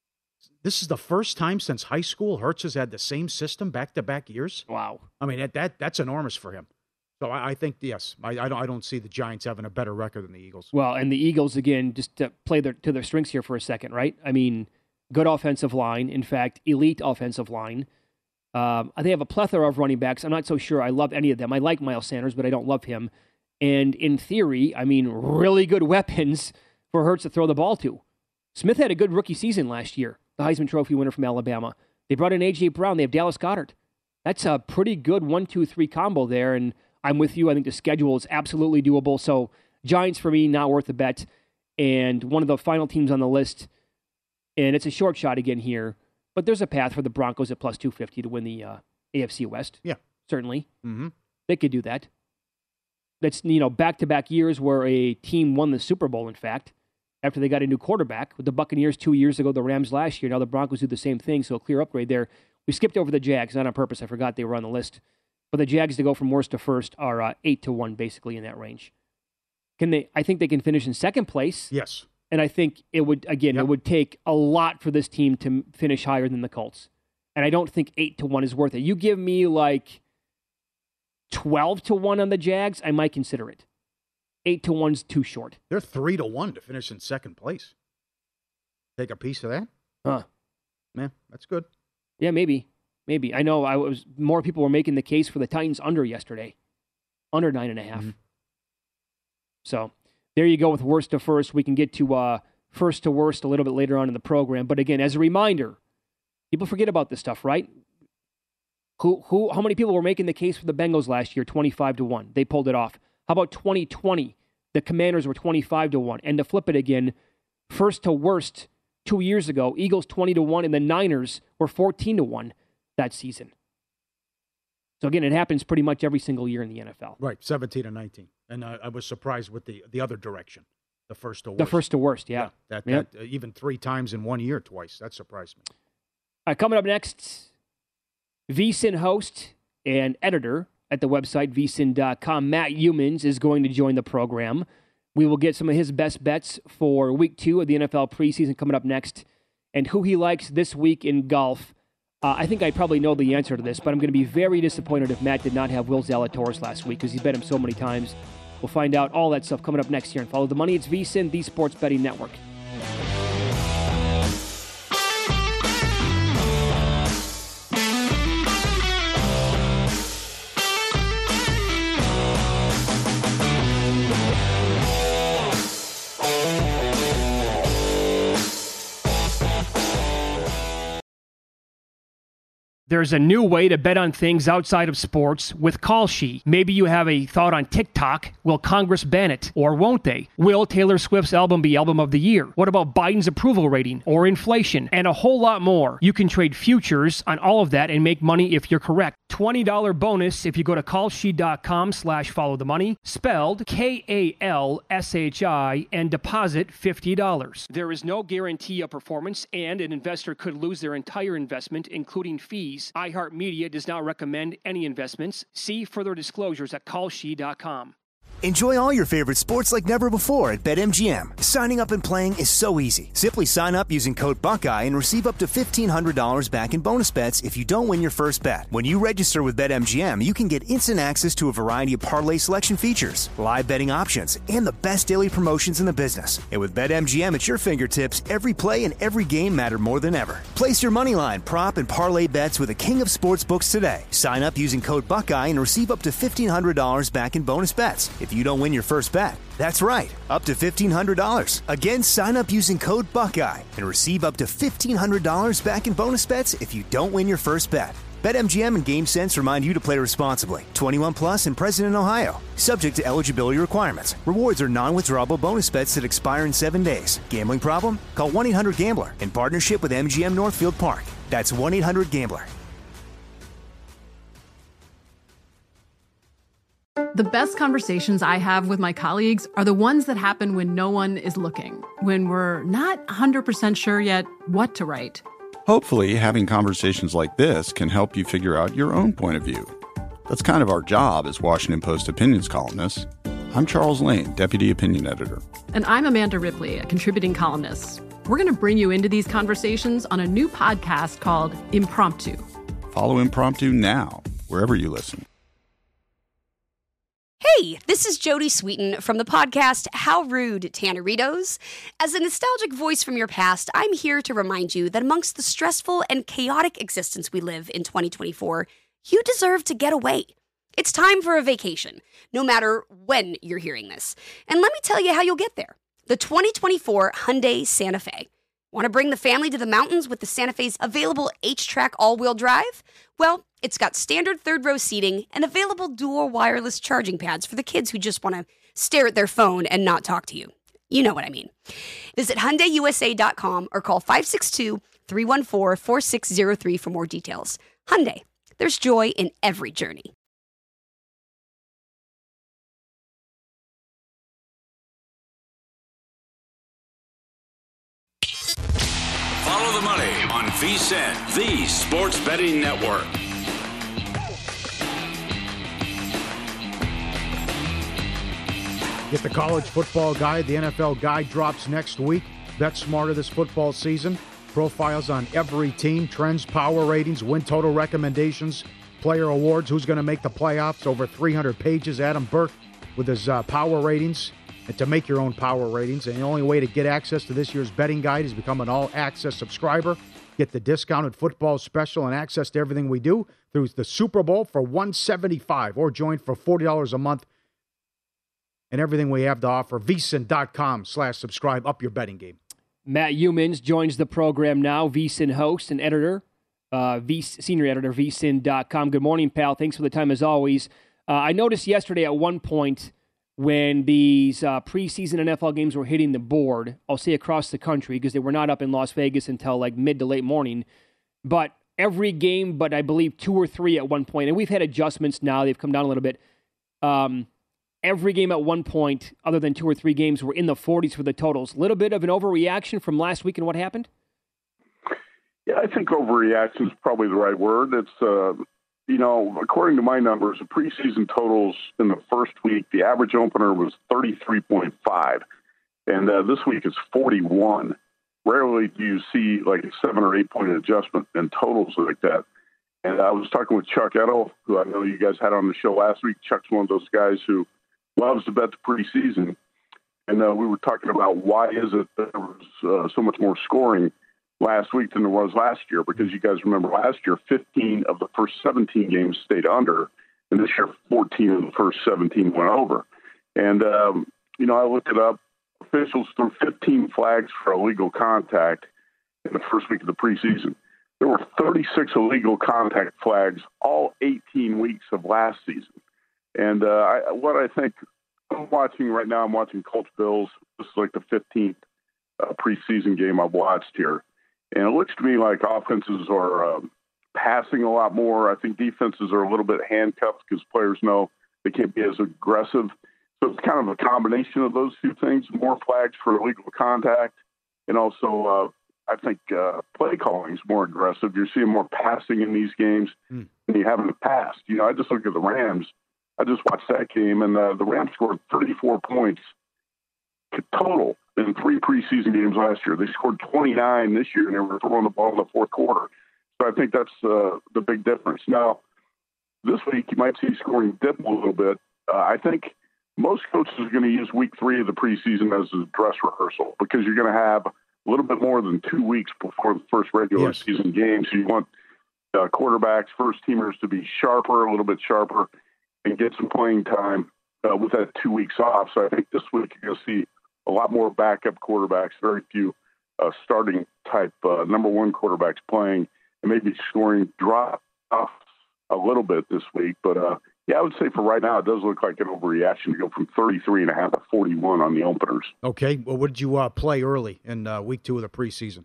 this is the first time since high school Hurts has had the same system back-to-back years. Wow. I mean, that, that that's enormous for him. So I, I think, yes, I, I, don't, I don't see the Giants having a better record than the Eagles. Well, and the Eagles, again, just to play their, to their strengths here for a second, right? I mean, good offensive line. In fact, elite offensive line. Um, they have a plethora of running backs. I'm not so sure I love any of them. I like Miles Sanders, but I don't love him. And in theory, I mean, really good weapons for Hurts to throw the ball to. Smith had a good rookie season last year, the Heisman Trophy winner from Alabama. They brought in A J. Brown. They have Dallas Goedert. That's a pretty good one two three combo there, and I'm with you. I think the schedule is absolutely doable. So Giants, for me, not worth a bet. And one of the final teams on the list, and it's a short shot again here, but there's a path for the Broncos at plus two fifty to win the uh, A F C West. Yeah. Certainly. Mm-hmm. They could do that. That's, you know, back-to-back years where a team won the Super Bowl, in fact, after they got a new quarterback. With the Buccaneers two years ago, the Rams last year. Now the Broncos do the same thing, so a clear upgrade there. We skipped over the Jags, not on purpose. I forgot they were on the list. But the Jags to go from worst to first are uh, eight to one, basically, in that range. Can they? I think they can finish in second place. Yes. And I think it would, again, Yep. it would take a lot for this team to finish higher than the Colts. And I don't think eight to one is worth it. You give me like twelve to one on the Jags, I might consider it. eight to one's too short. They're three to one to finish in second place. Take a piece of that? Huh. Man, that's good. Yeah, maybe. Maybe. I know I was more people were making the case for the Titans under yesterday. Under nine and a half. Mm-hmm. So there you go with worst to first. We can get to uh, first to worst a little bit later on in the program. But again, as a reminder, people forget about this stuff, right? Who who how many people were making the case for the Bengals last year, twenty-five to one? They pulled it off. How about twenty twenty? The Commanders were twenty-five to one. And to flip it again, first to worst two years ago, Eagles twenty to one, and the Niners were fourteen to one that season. So again, it happens pretty much every single year in the N F L. Right, seventeen and nineteen. And uh, I was surprised with the the other direction, the first to worst. The first to worst, yeah. yeah that, Yep. that uh, even three times in one year, twice. That surprised me. All right, coming up next, V S I N host and editor at the website V S I N dot com, Matt Youmans, is going to join the program. We will get some of his best bets for week two of the N F L preseason coming up next, and who he likes this week in golf. Uh, I think I probably know the answer to this, but I'm going to be very disappointed if Matt did not have Will Zalatoris last week because he bet him so many times. We'll find out all that stuff coming up next year and Follow the Money. It's V S I N, the Sports Betting Network. There's a new way to bet on things outside of sports with Kalshi. Maybe you have a thought on TikTok. Will Congress ban it? Or won't they? Will Taylor Swift's album be Album of the Year? What about Biden's approval rating? Or inflation? And a whole lot more. You can trade futures on all of that and make money if you're correct. twenty dollars bonus if you go to kalshi.com slash follow the money, spelled K A L S H I, and deposit fifty dollars. There is no guarantee of performance, and an investor could lose their entire investment, including fees. iHeartMedia does not recommend any investments. See further disclosures at kalshi dot com. Enjoy all your favorite sports like never before at BetMGM. Signing up and playing is so easy. Simply sign up using code Buckeye and receive up to fifteen hundred dollars back in bonus bets if you don't win your first bet. When you register with BetMGM, you can get instant access to a variety of parlay selection features, live betting options, and the best daily promotions in the business. And with BetMGM at your fingertips, every play and every game matter more than ever. Place your moneyline, prop, and parlay bets with the king of sportsbooks today. Sign up using code Buckeye and receive up to fifteen hundred dollars back in bonus bets if you don't win your first bet. That's right, up to fifteen hundred dollars. Again, sign up using code Buckeye and receive up to fifteen hundred dollars back in bonus bets if you don't win your first bet. BetMGM and GameSense remind you to play responsibly. twenty-one plus and present in Ohio. Subject to eligibility requirements. Rewards are non-withdrawable bonus bets that expire in seven days. Gambling problem? Call one eight hundred gambler in partnership with M G M Northfield Park. That's one eight hundred gambler. The best conversations I have with my colleagues are the ones that happen when no one is looking, when we're not one hundred percent sure yet what to write. Hopefully, having conversations like this can help you figure out your own point of view. That's kind of our job as Washington Post opinions columnists. I'm Charles Lane, Deputy Opinion Editor. And I'm Amanda Ripley, a contributing columnist. We're going to bring you into these conversations on a new podcast called Impromptu. Follow Impromptu now, wherever you listen. Hey, this is Jodie Sweetin from the podcast How Rude, Tanneritos. As a nostalgic voice from your past, I'm here to remind you that amongst the stressful and chaotic existence we live in twenty twenty-four, you deserve to get away. It's time for a vacation, no matter when you're hearing this. And let me tell you how you'll get there. The twenty twenty-four Hyundai Santa Fe. Want to bring the family to the mountains with the Santa Fe's available H-Track all-wheel drive? Well, it's got standard third-row seating and available dual wireless charging pads for the kids who just want to stare at their phone and not talk to you. You know what I mean. Visit Hyundai U S A dot com or call five six two, three one four, four six zero three for more details. Hyundai, there's joy in every journey. Follow the money on V S I N, the Sports Betting Network. Get the college football guide. The N F L guide drops next week. Bet smarter this football season. Profiles on every team, trends, power ratings, win total recommendations, player awards, who's going to make the playoffs. Over three hundred pages. Adam Burke with his uh, power ratings. And to make your own power ratings. And the only way to get access to this year's betting guide is become an all-access subscriber. Get the discounted football special and access to everything we do through the Super Bowl for one hundred seventy-five dollars or join for forty dollars a month. And everything we have to offer, V S I N dot com slash subscribe. Up your betting game. Matt Youmans joins the program now, V S I N host and editor, uh, v, senior editor, V S I N dot com. Good morning, pal. Thanks for the time as always. Uh, I noticed yesterday at one point when these uh, preseason N F L games were hitting the board, I'll say across the country, because they were not up in Las Vegas until like mid to late morning, but every game, but I believe two or three at one point, and we've had adjustments now, they've come down a little bit. Um, every game at one point, other than two or three games, were in the forties for the totals. A little bit of an overreaction from last week and what happened? Yeah, I think overreaction is probably the right word. It's, uh, you know, according to my numbers, the preseason totals in the first week, the average opener was thirty-three point five, and uh, this week it's forty-one. Rarely do you see like a seven or eight point adjustment in totals like that. And I was talking with Chuck Edel, who I know you guys had on the show last week. Chuck's one of those guys who loves to bet the preseason. And uh, we were talking about why is it that there was uh, so much more scoring last week than there was last year, because you guys remember last year, fifteen of the first seventeen games stayed under, and this year, fourteen of the first seventeen went over. And, um, you know, I looked it up. Officials threw fifteen flags for illegal contact in the first week of the preseason. There were thirty-six illegal contact flags all eighteen weeks of last season. And uh, I, what I think I'm watching right now, I'm watching Colts Bills. This is like the fifteenth uh, preseason game I've watched here. And it looks to me like offenses are um, passing a lot more. I think defenses are a little bit handcuffed because players know they can't be as aggressive. So it's kind of a combination of those two things, more flags for illegal contact, and also uh, I think uh, play calling is more aggressive. You're seeing more passing in these games mm. than you have in the past. You know, I just look at the Rams. I just watched that game, and uh, the Rams scored thirty-four points total in three preseason games last year. They scored twenty-nine this year, and they were throwing the ball in the fourth quarter. So I think that's uh, the big difference. Now, this week you might see scoring dip a little bit. Uh, I think most coaches are going to use week three of the preseason as a dress rehearsal because you're going to have a little bit more than two weeks before the first regular yes. season game. So you want uh, quarterbacks, first teamers to be sharper, a little bit sharper, and get some playing time uh, with that two weeks off. So I think this week you're going to see a lot more backup quarterbacks, very few uh, starting type uh, number one quarterbacks playing, and maybe scoring drop off a little bit this week. But uh, yeah, I would say for right now, it does look like an overreaction to go from thirty-three and a half to forty-one on the openers. Okay. Well, what did you uh, play early in uh, week two of the preseason?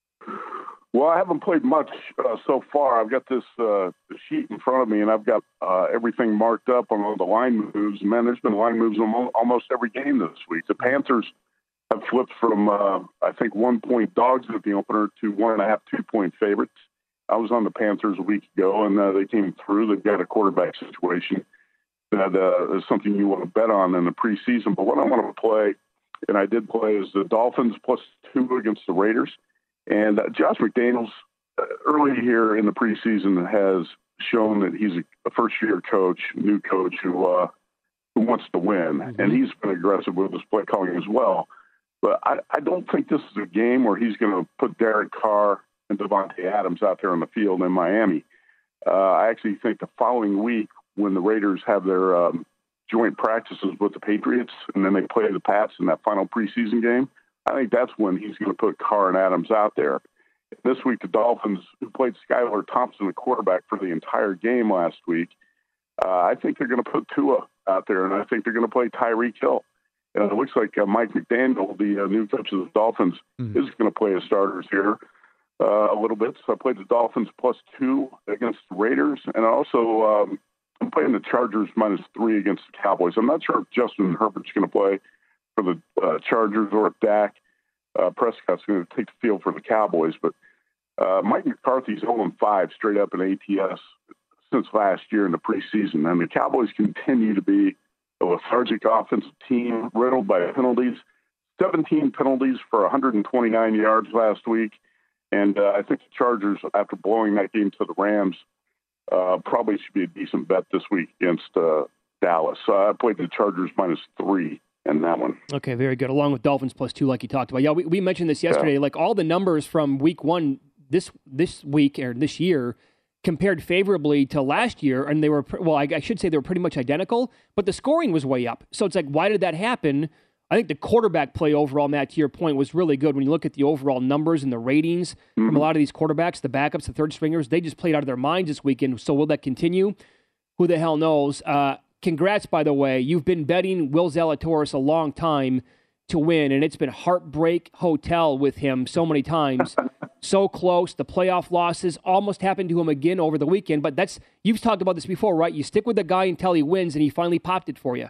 Well, I haven't played much uh, so far. I've got this uh, sheet in front of me, and I've got uh, everything marked up on all the line moves. Man, there's been line moves on almost every game this week. The Panthers have flipped from, uh, I think, one-point dogs at the opener to one-and-a-half, two-point favorites. I was on the Panthers a week ago, and uh, they came through. They've got a quarterback situation that uh, is something you want to bet on in the preseason. But what I want to play, and I did play, is the Dolphins plus two against the Raiders. And uh, Josh McDaniels, uh, early here in the preseason, has shown that he's a, a first-year coach, new coach who uh, who wants to win. Mm-hmm. And he's been aggressive with his play calling as well. But I, I don't think this is a game where he's going to put Derek Carr and Devontae Adams out there on the field in Miami. Uh, I actually think the following week, when the Raiders have their um, joint practices with the Patriots, and then they play the Pats in that final preseason game, I think that's when he's going to put Carr and Adams out there. This week, the Dolphins, who played Skylar Thompson, the quarterback, for the entire game last week, uh, I think they're going to put Tua out there, and I think they're going to play Tyreek Hill. And it looks like uh, Mike McDaniel, the uh, new coach of the Dolphins, mm-hmm. is going to play his starters here uh, a little bit. So I played the Dolphins plus two against the Raiders, and also um, I'm playing the Chargers minus three against the Cowboys. I'm not sure if Justin Herbert's going to play for the uh, Chargers or if Dak uh, Prescott's going to take the field for the Cowboys. But uh, Mike McCarthy's oh and five straight up in A T S since last year in the preseason. And the Cowboys continue to be a lethargic offensive team riddled by penalties. seventeen penalties for one hundred twenty-nine yards last week. And uh, I think the Chargers, after blowing that game to the Rams, uh, probably should be a decent bet this week against uh, Dallas. So I played the Chargers minus three. And that one. Okay, very good. Along with Dolphins plus two, like you talked about. Yeah, we, we mentioned this yesterday. Yeah. Like all the numbers from week one this this week or this year compared favorably to last year, and they were well, I, I should say they were pretty much identical, but the scoring was way up. So it's like, why did that happen? I think the quarterback play overall, Matt, to your point, was really good. When you look at the overall numbers and the ratings mm-hmm. from a lot of these quarterbacks, the backups, the third stringers, they just played out of their minds this weekend. So will that continue? Who the hell knows? Uh, Congrats, by the way. You've been betting Will Zalatoris a long time to win, and it's been Heartbreak Hotel with him so many times. So close. The playoff losses almost happened to him again over the weekend, but that's you've talked about this before, right? You stick with the guy until he wins, and he finally popped it for you.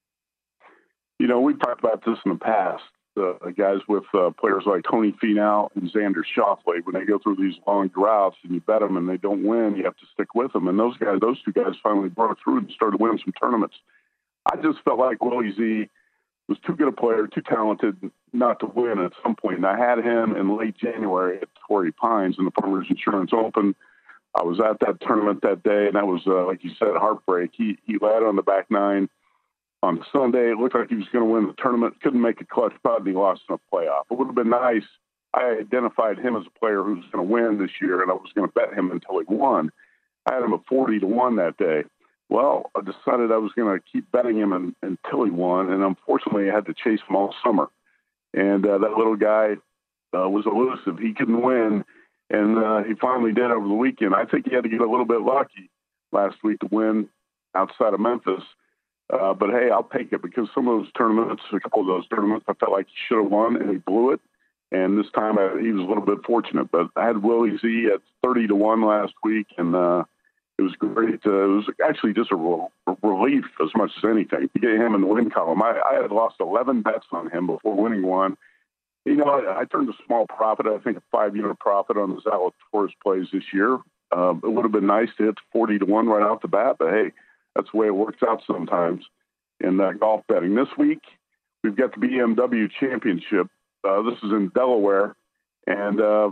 You know, we've talked about this in the past. The uh, guys with uh, players like Tony Finau and Xander Schauffele, when they go through these long droughts and you bet them and they don't win, you have to stick with them. And those guys, those two guys finally broke through and started winning some tournaments. I just felt like Willie Z was too good a player, too talented not to win at some point. And I had him in late January at Torrey Pines in the Farmers Insurance Open. I was at that tournament that day, and that was, uh, like you said, heartbreak. He, he led on the back nine. On Sunday, it looked like he was going to win the tournament. Couldn't make a clutch putt, and he lost in a playoff. It would have been nice. I identified him as a player who was going to win this year, and I was going to bet him until he won. I had him at forty to one that day. Well, I decided I was going to keep betting him in, until he won, and unfortunately, I had to chase him all summer. And uh, that little guy uh, was elusive. He couldn't win, and uh, he finally did over the weekend. I think he had to get a little bit lucky last week to win outside of Memphis. Uh, but, hey, I'll take it because some of those tournaments, a couple of those tournaments, I felt like he should have won, and he blew it. And this time I, he was a little bit fortunate. But I had Willie Z at thirty to one last week, and uh, it was great. Uh, it was actually just a re- relief as much as anything to get him in the win column. I, I had lost eleven bets on him before winning one. You know, I, I turned a small profit, I think a five-unit profit on the Zalatoris plays this year. Uh, it would have been nice to hit forty to one right off the bat, but hey, that's the way it works out sometimes in uh, golf betting. This week, we've got the B M W Championship. Uh, this is in Delaware, and uh,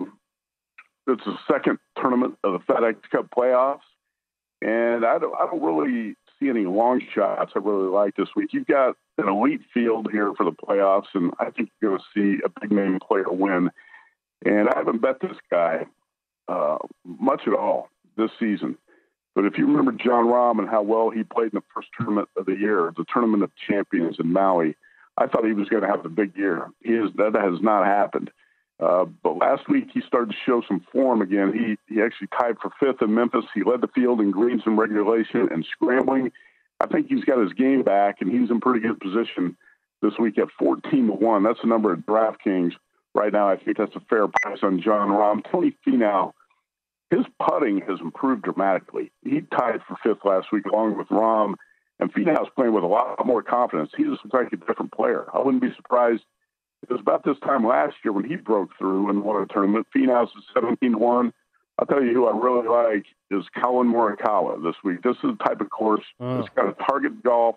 it's the second tournament of the FedEx Cup playoffs. And I don't, I don't really see any long shots I really like this week. You've got an elite field here for the playoffs, and I think you're going to see a big-name player win. And I haven't bet this guy uh, much at all this season. But if you remember John Rahm and how well he played in the first tournament of the year, the Tournament of Champions in Maui, I thought he was going to have a big year. He is, that has not happened. Uh, but last week he started to show some form again. He he actually tied for fifth in Memphis. He led the field in greens and regulation and scrambling. I think he's got his game back, and he's in pretty good position this week at fourteen to one. That's the number at DraftKings right now. I think that's a fair price on John Rahm. Tony Finau, his putting has improved dramatically. He tied for fifth last week along with Rahm, and Finau's playing with a lot more confidence. He just looks like a different player. I wouldn't be surprised. It was about this time last year when he broke through and won a tournament. Finau's is seventeen to one. I'll tell you who I really like is Colin Morikawa this week. This is the type of course oh. that's got a target golf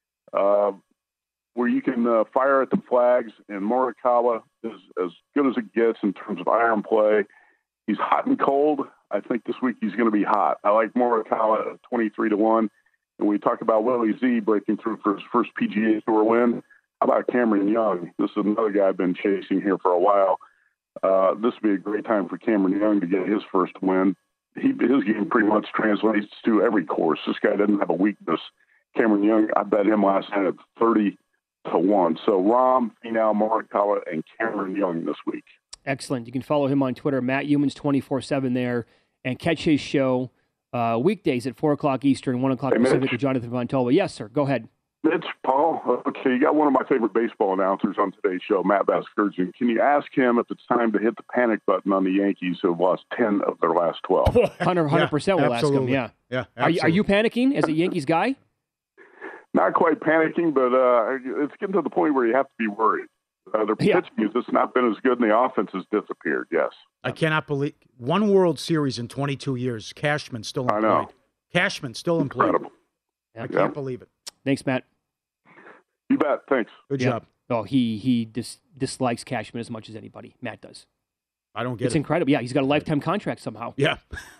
uh, where you can uh, fire at the flags, and Morikawa is as good as it gets in terms of iron play. He's hot and cold. I think this week he's going to be hot. I like Morikawa at twenty-three to one. And we talk about Willie Z breaking through for his first P G A Tour win. How about Cameron Young? This is another guy I've been chasing here for a while. Uh, this would be a great time for Cameron Young to get his first win. He, his game pretty much translates to every course. This guy doesn't have a weakness. Cameron Young, I bet him last night at thirty to one. So Rahm, Finau, Morikawa, and Cameron Young this week. Excellent. You can follow him on Twitter, Matt Youmans twenty-four seven there, and catch his show uh, weekdays at four o'clock Eastern, one o'clock hey, Pacific Mitch. With Jonathan Von Tolba. Yes, sir. Go ahead. Mitch, Paul, okay, you got one of my favorite baseball announcers on today's show, Matt Vasgersian. Can you ask him if it's time to hit the panic button on the Yankees who have lost ten of their last twelve? one hundred percent yeah, we'll absolutely. ask him, yeah. yeah are, you, are you panicking as a Yankees guy? Not quite panicking, but uh, it's getting to the point where you have to be worried. Uh, their yeah. pitching has just not been as good, and the offense has disappeared, yes. I cannot believe one World Series in twenty-two years. Cashman still employed. I know. Cashman still employed. Incredible. I can't yeah. believe it. Thanks, Matt. You bet. Thanks. Good yeah. job. Oh, he he dis- dislikes Cashman as much as anybody. Matt does. I don't get it's it. It's incredible. Yeah, he's got a lifetime contract somehow. Yeah.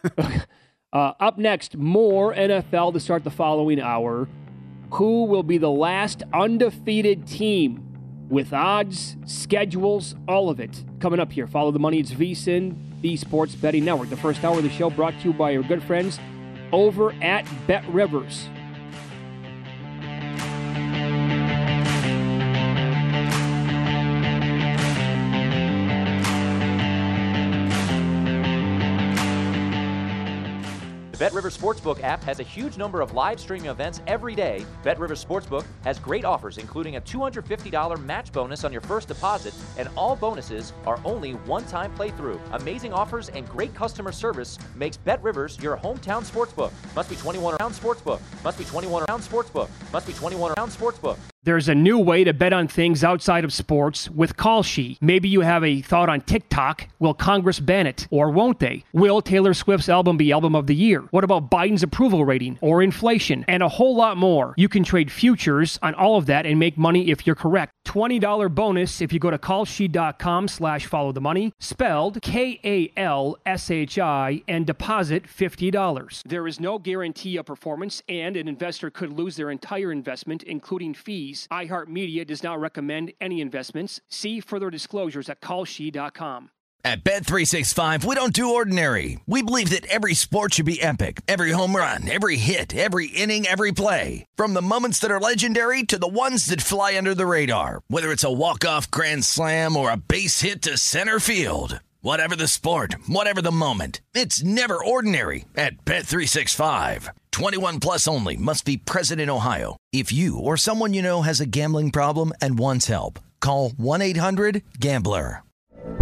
uh, up next, more N F L to start the following hour. Who will be the last undefeated team? With odds, schedules, all of it. Coming up here. Follow the money. It's VSiN, the Sports Betting Network. The first hour of the show brought to you by our good friends over at Bet Rivers. The BetRivers Sportsbook app has a huge number of live streaming events every day. BetRivers Sportsbook has great offers, including a two hundred fifty dollars match bonus on your first deposit, and all bonuses are only one-time playthrough. Amazing offers and great customer service makes BetRivers your hometown sportsbook. Must be twenty-one around sportsbook. Must be twenty-one around sportsbook. Must be twenty-one around sportsbook. There's a new way to bet on things outside of sports with Kalshi. Maybe you have a thought on TikTok. Will Congress ban it? Or won't they? Will Taylor Swift's album be Album of the Year? What about Biden's approval rating or inflation? And a whole lot more. You can trade futures on all of that and make money if you're correct. twenty dollars bonus if you go to kalshi.com slash follow the money, spelled K A L S H I, and deposit fifty dollars. There is no guarantee of performance, and an investor could lose their entire investment, including fees. iHeartMedia does not recommend any investments. See further disclosures at kalshi dot com. At Bet three sixty-five, we don't do ordinary. We believe that every sport should be epic. Every home run, every hit, every inning, every play. From the moments that are legendary to the ones that fly under the radar. Whether it's a walk-off grand slam or a base hit to center field. Whatever the sport, whatever the moment, it's never ordinary at Bet three sixty-five. twenty-one plus only. Must be present in Ohio. If you or someone you know has a gambling problem and wants help, call one eight hundred gambler.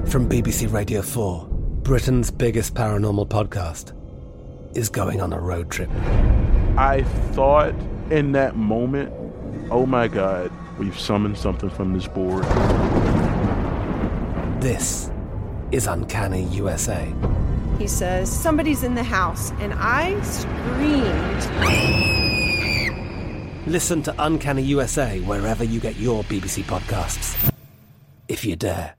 From B B C Radio four, Britain's biggest paranormal podcast is going on a road trip. I thought in that moment, oh my God, we've summoned something from this board. This is Uncanny U S A. He says, somebody's in the house, and I screamed. Listen to Uncanny U S A wherever you get your B B C podcasts, if you dare.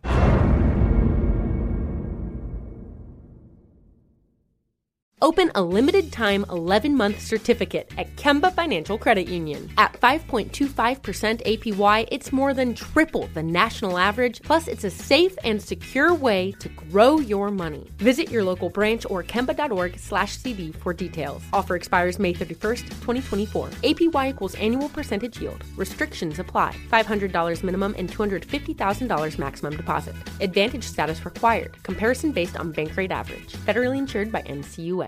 Open a limited-time eleven-month certificate at Kemba Financial Credit Union. At five point two five percent A P Y, it's more than triple the national average, plus it's a safe and secure way to grow your money. Visit your local branch or kemba.org slash CD for details. Offer expires May thirty-first, twenty twenty-four. A P Y equals annual percentage yield. Restrictions apply. five hundred dollars minimum and two hundred fifty thousand dollars maximum deposit. Advantage status required. Comparison based on bank rate average. Federally insured by N C U A.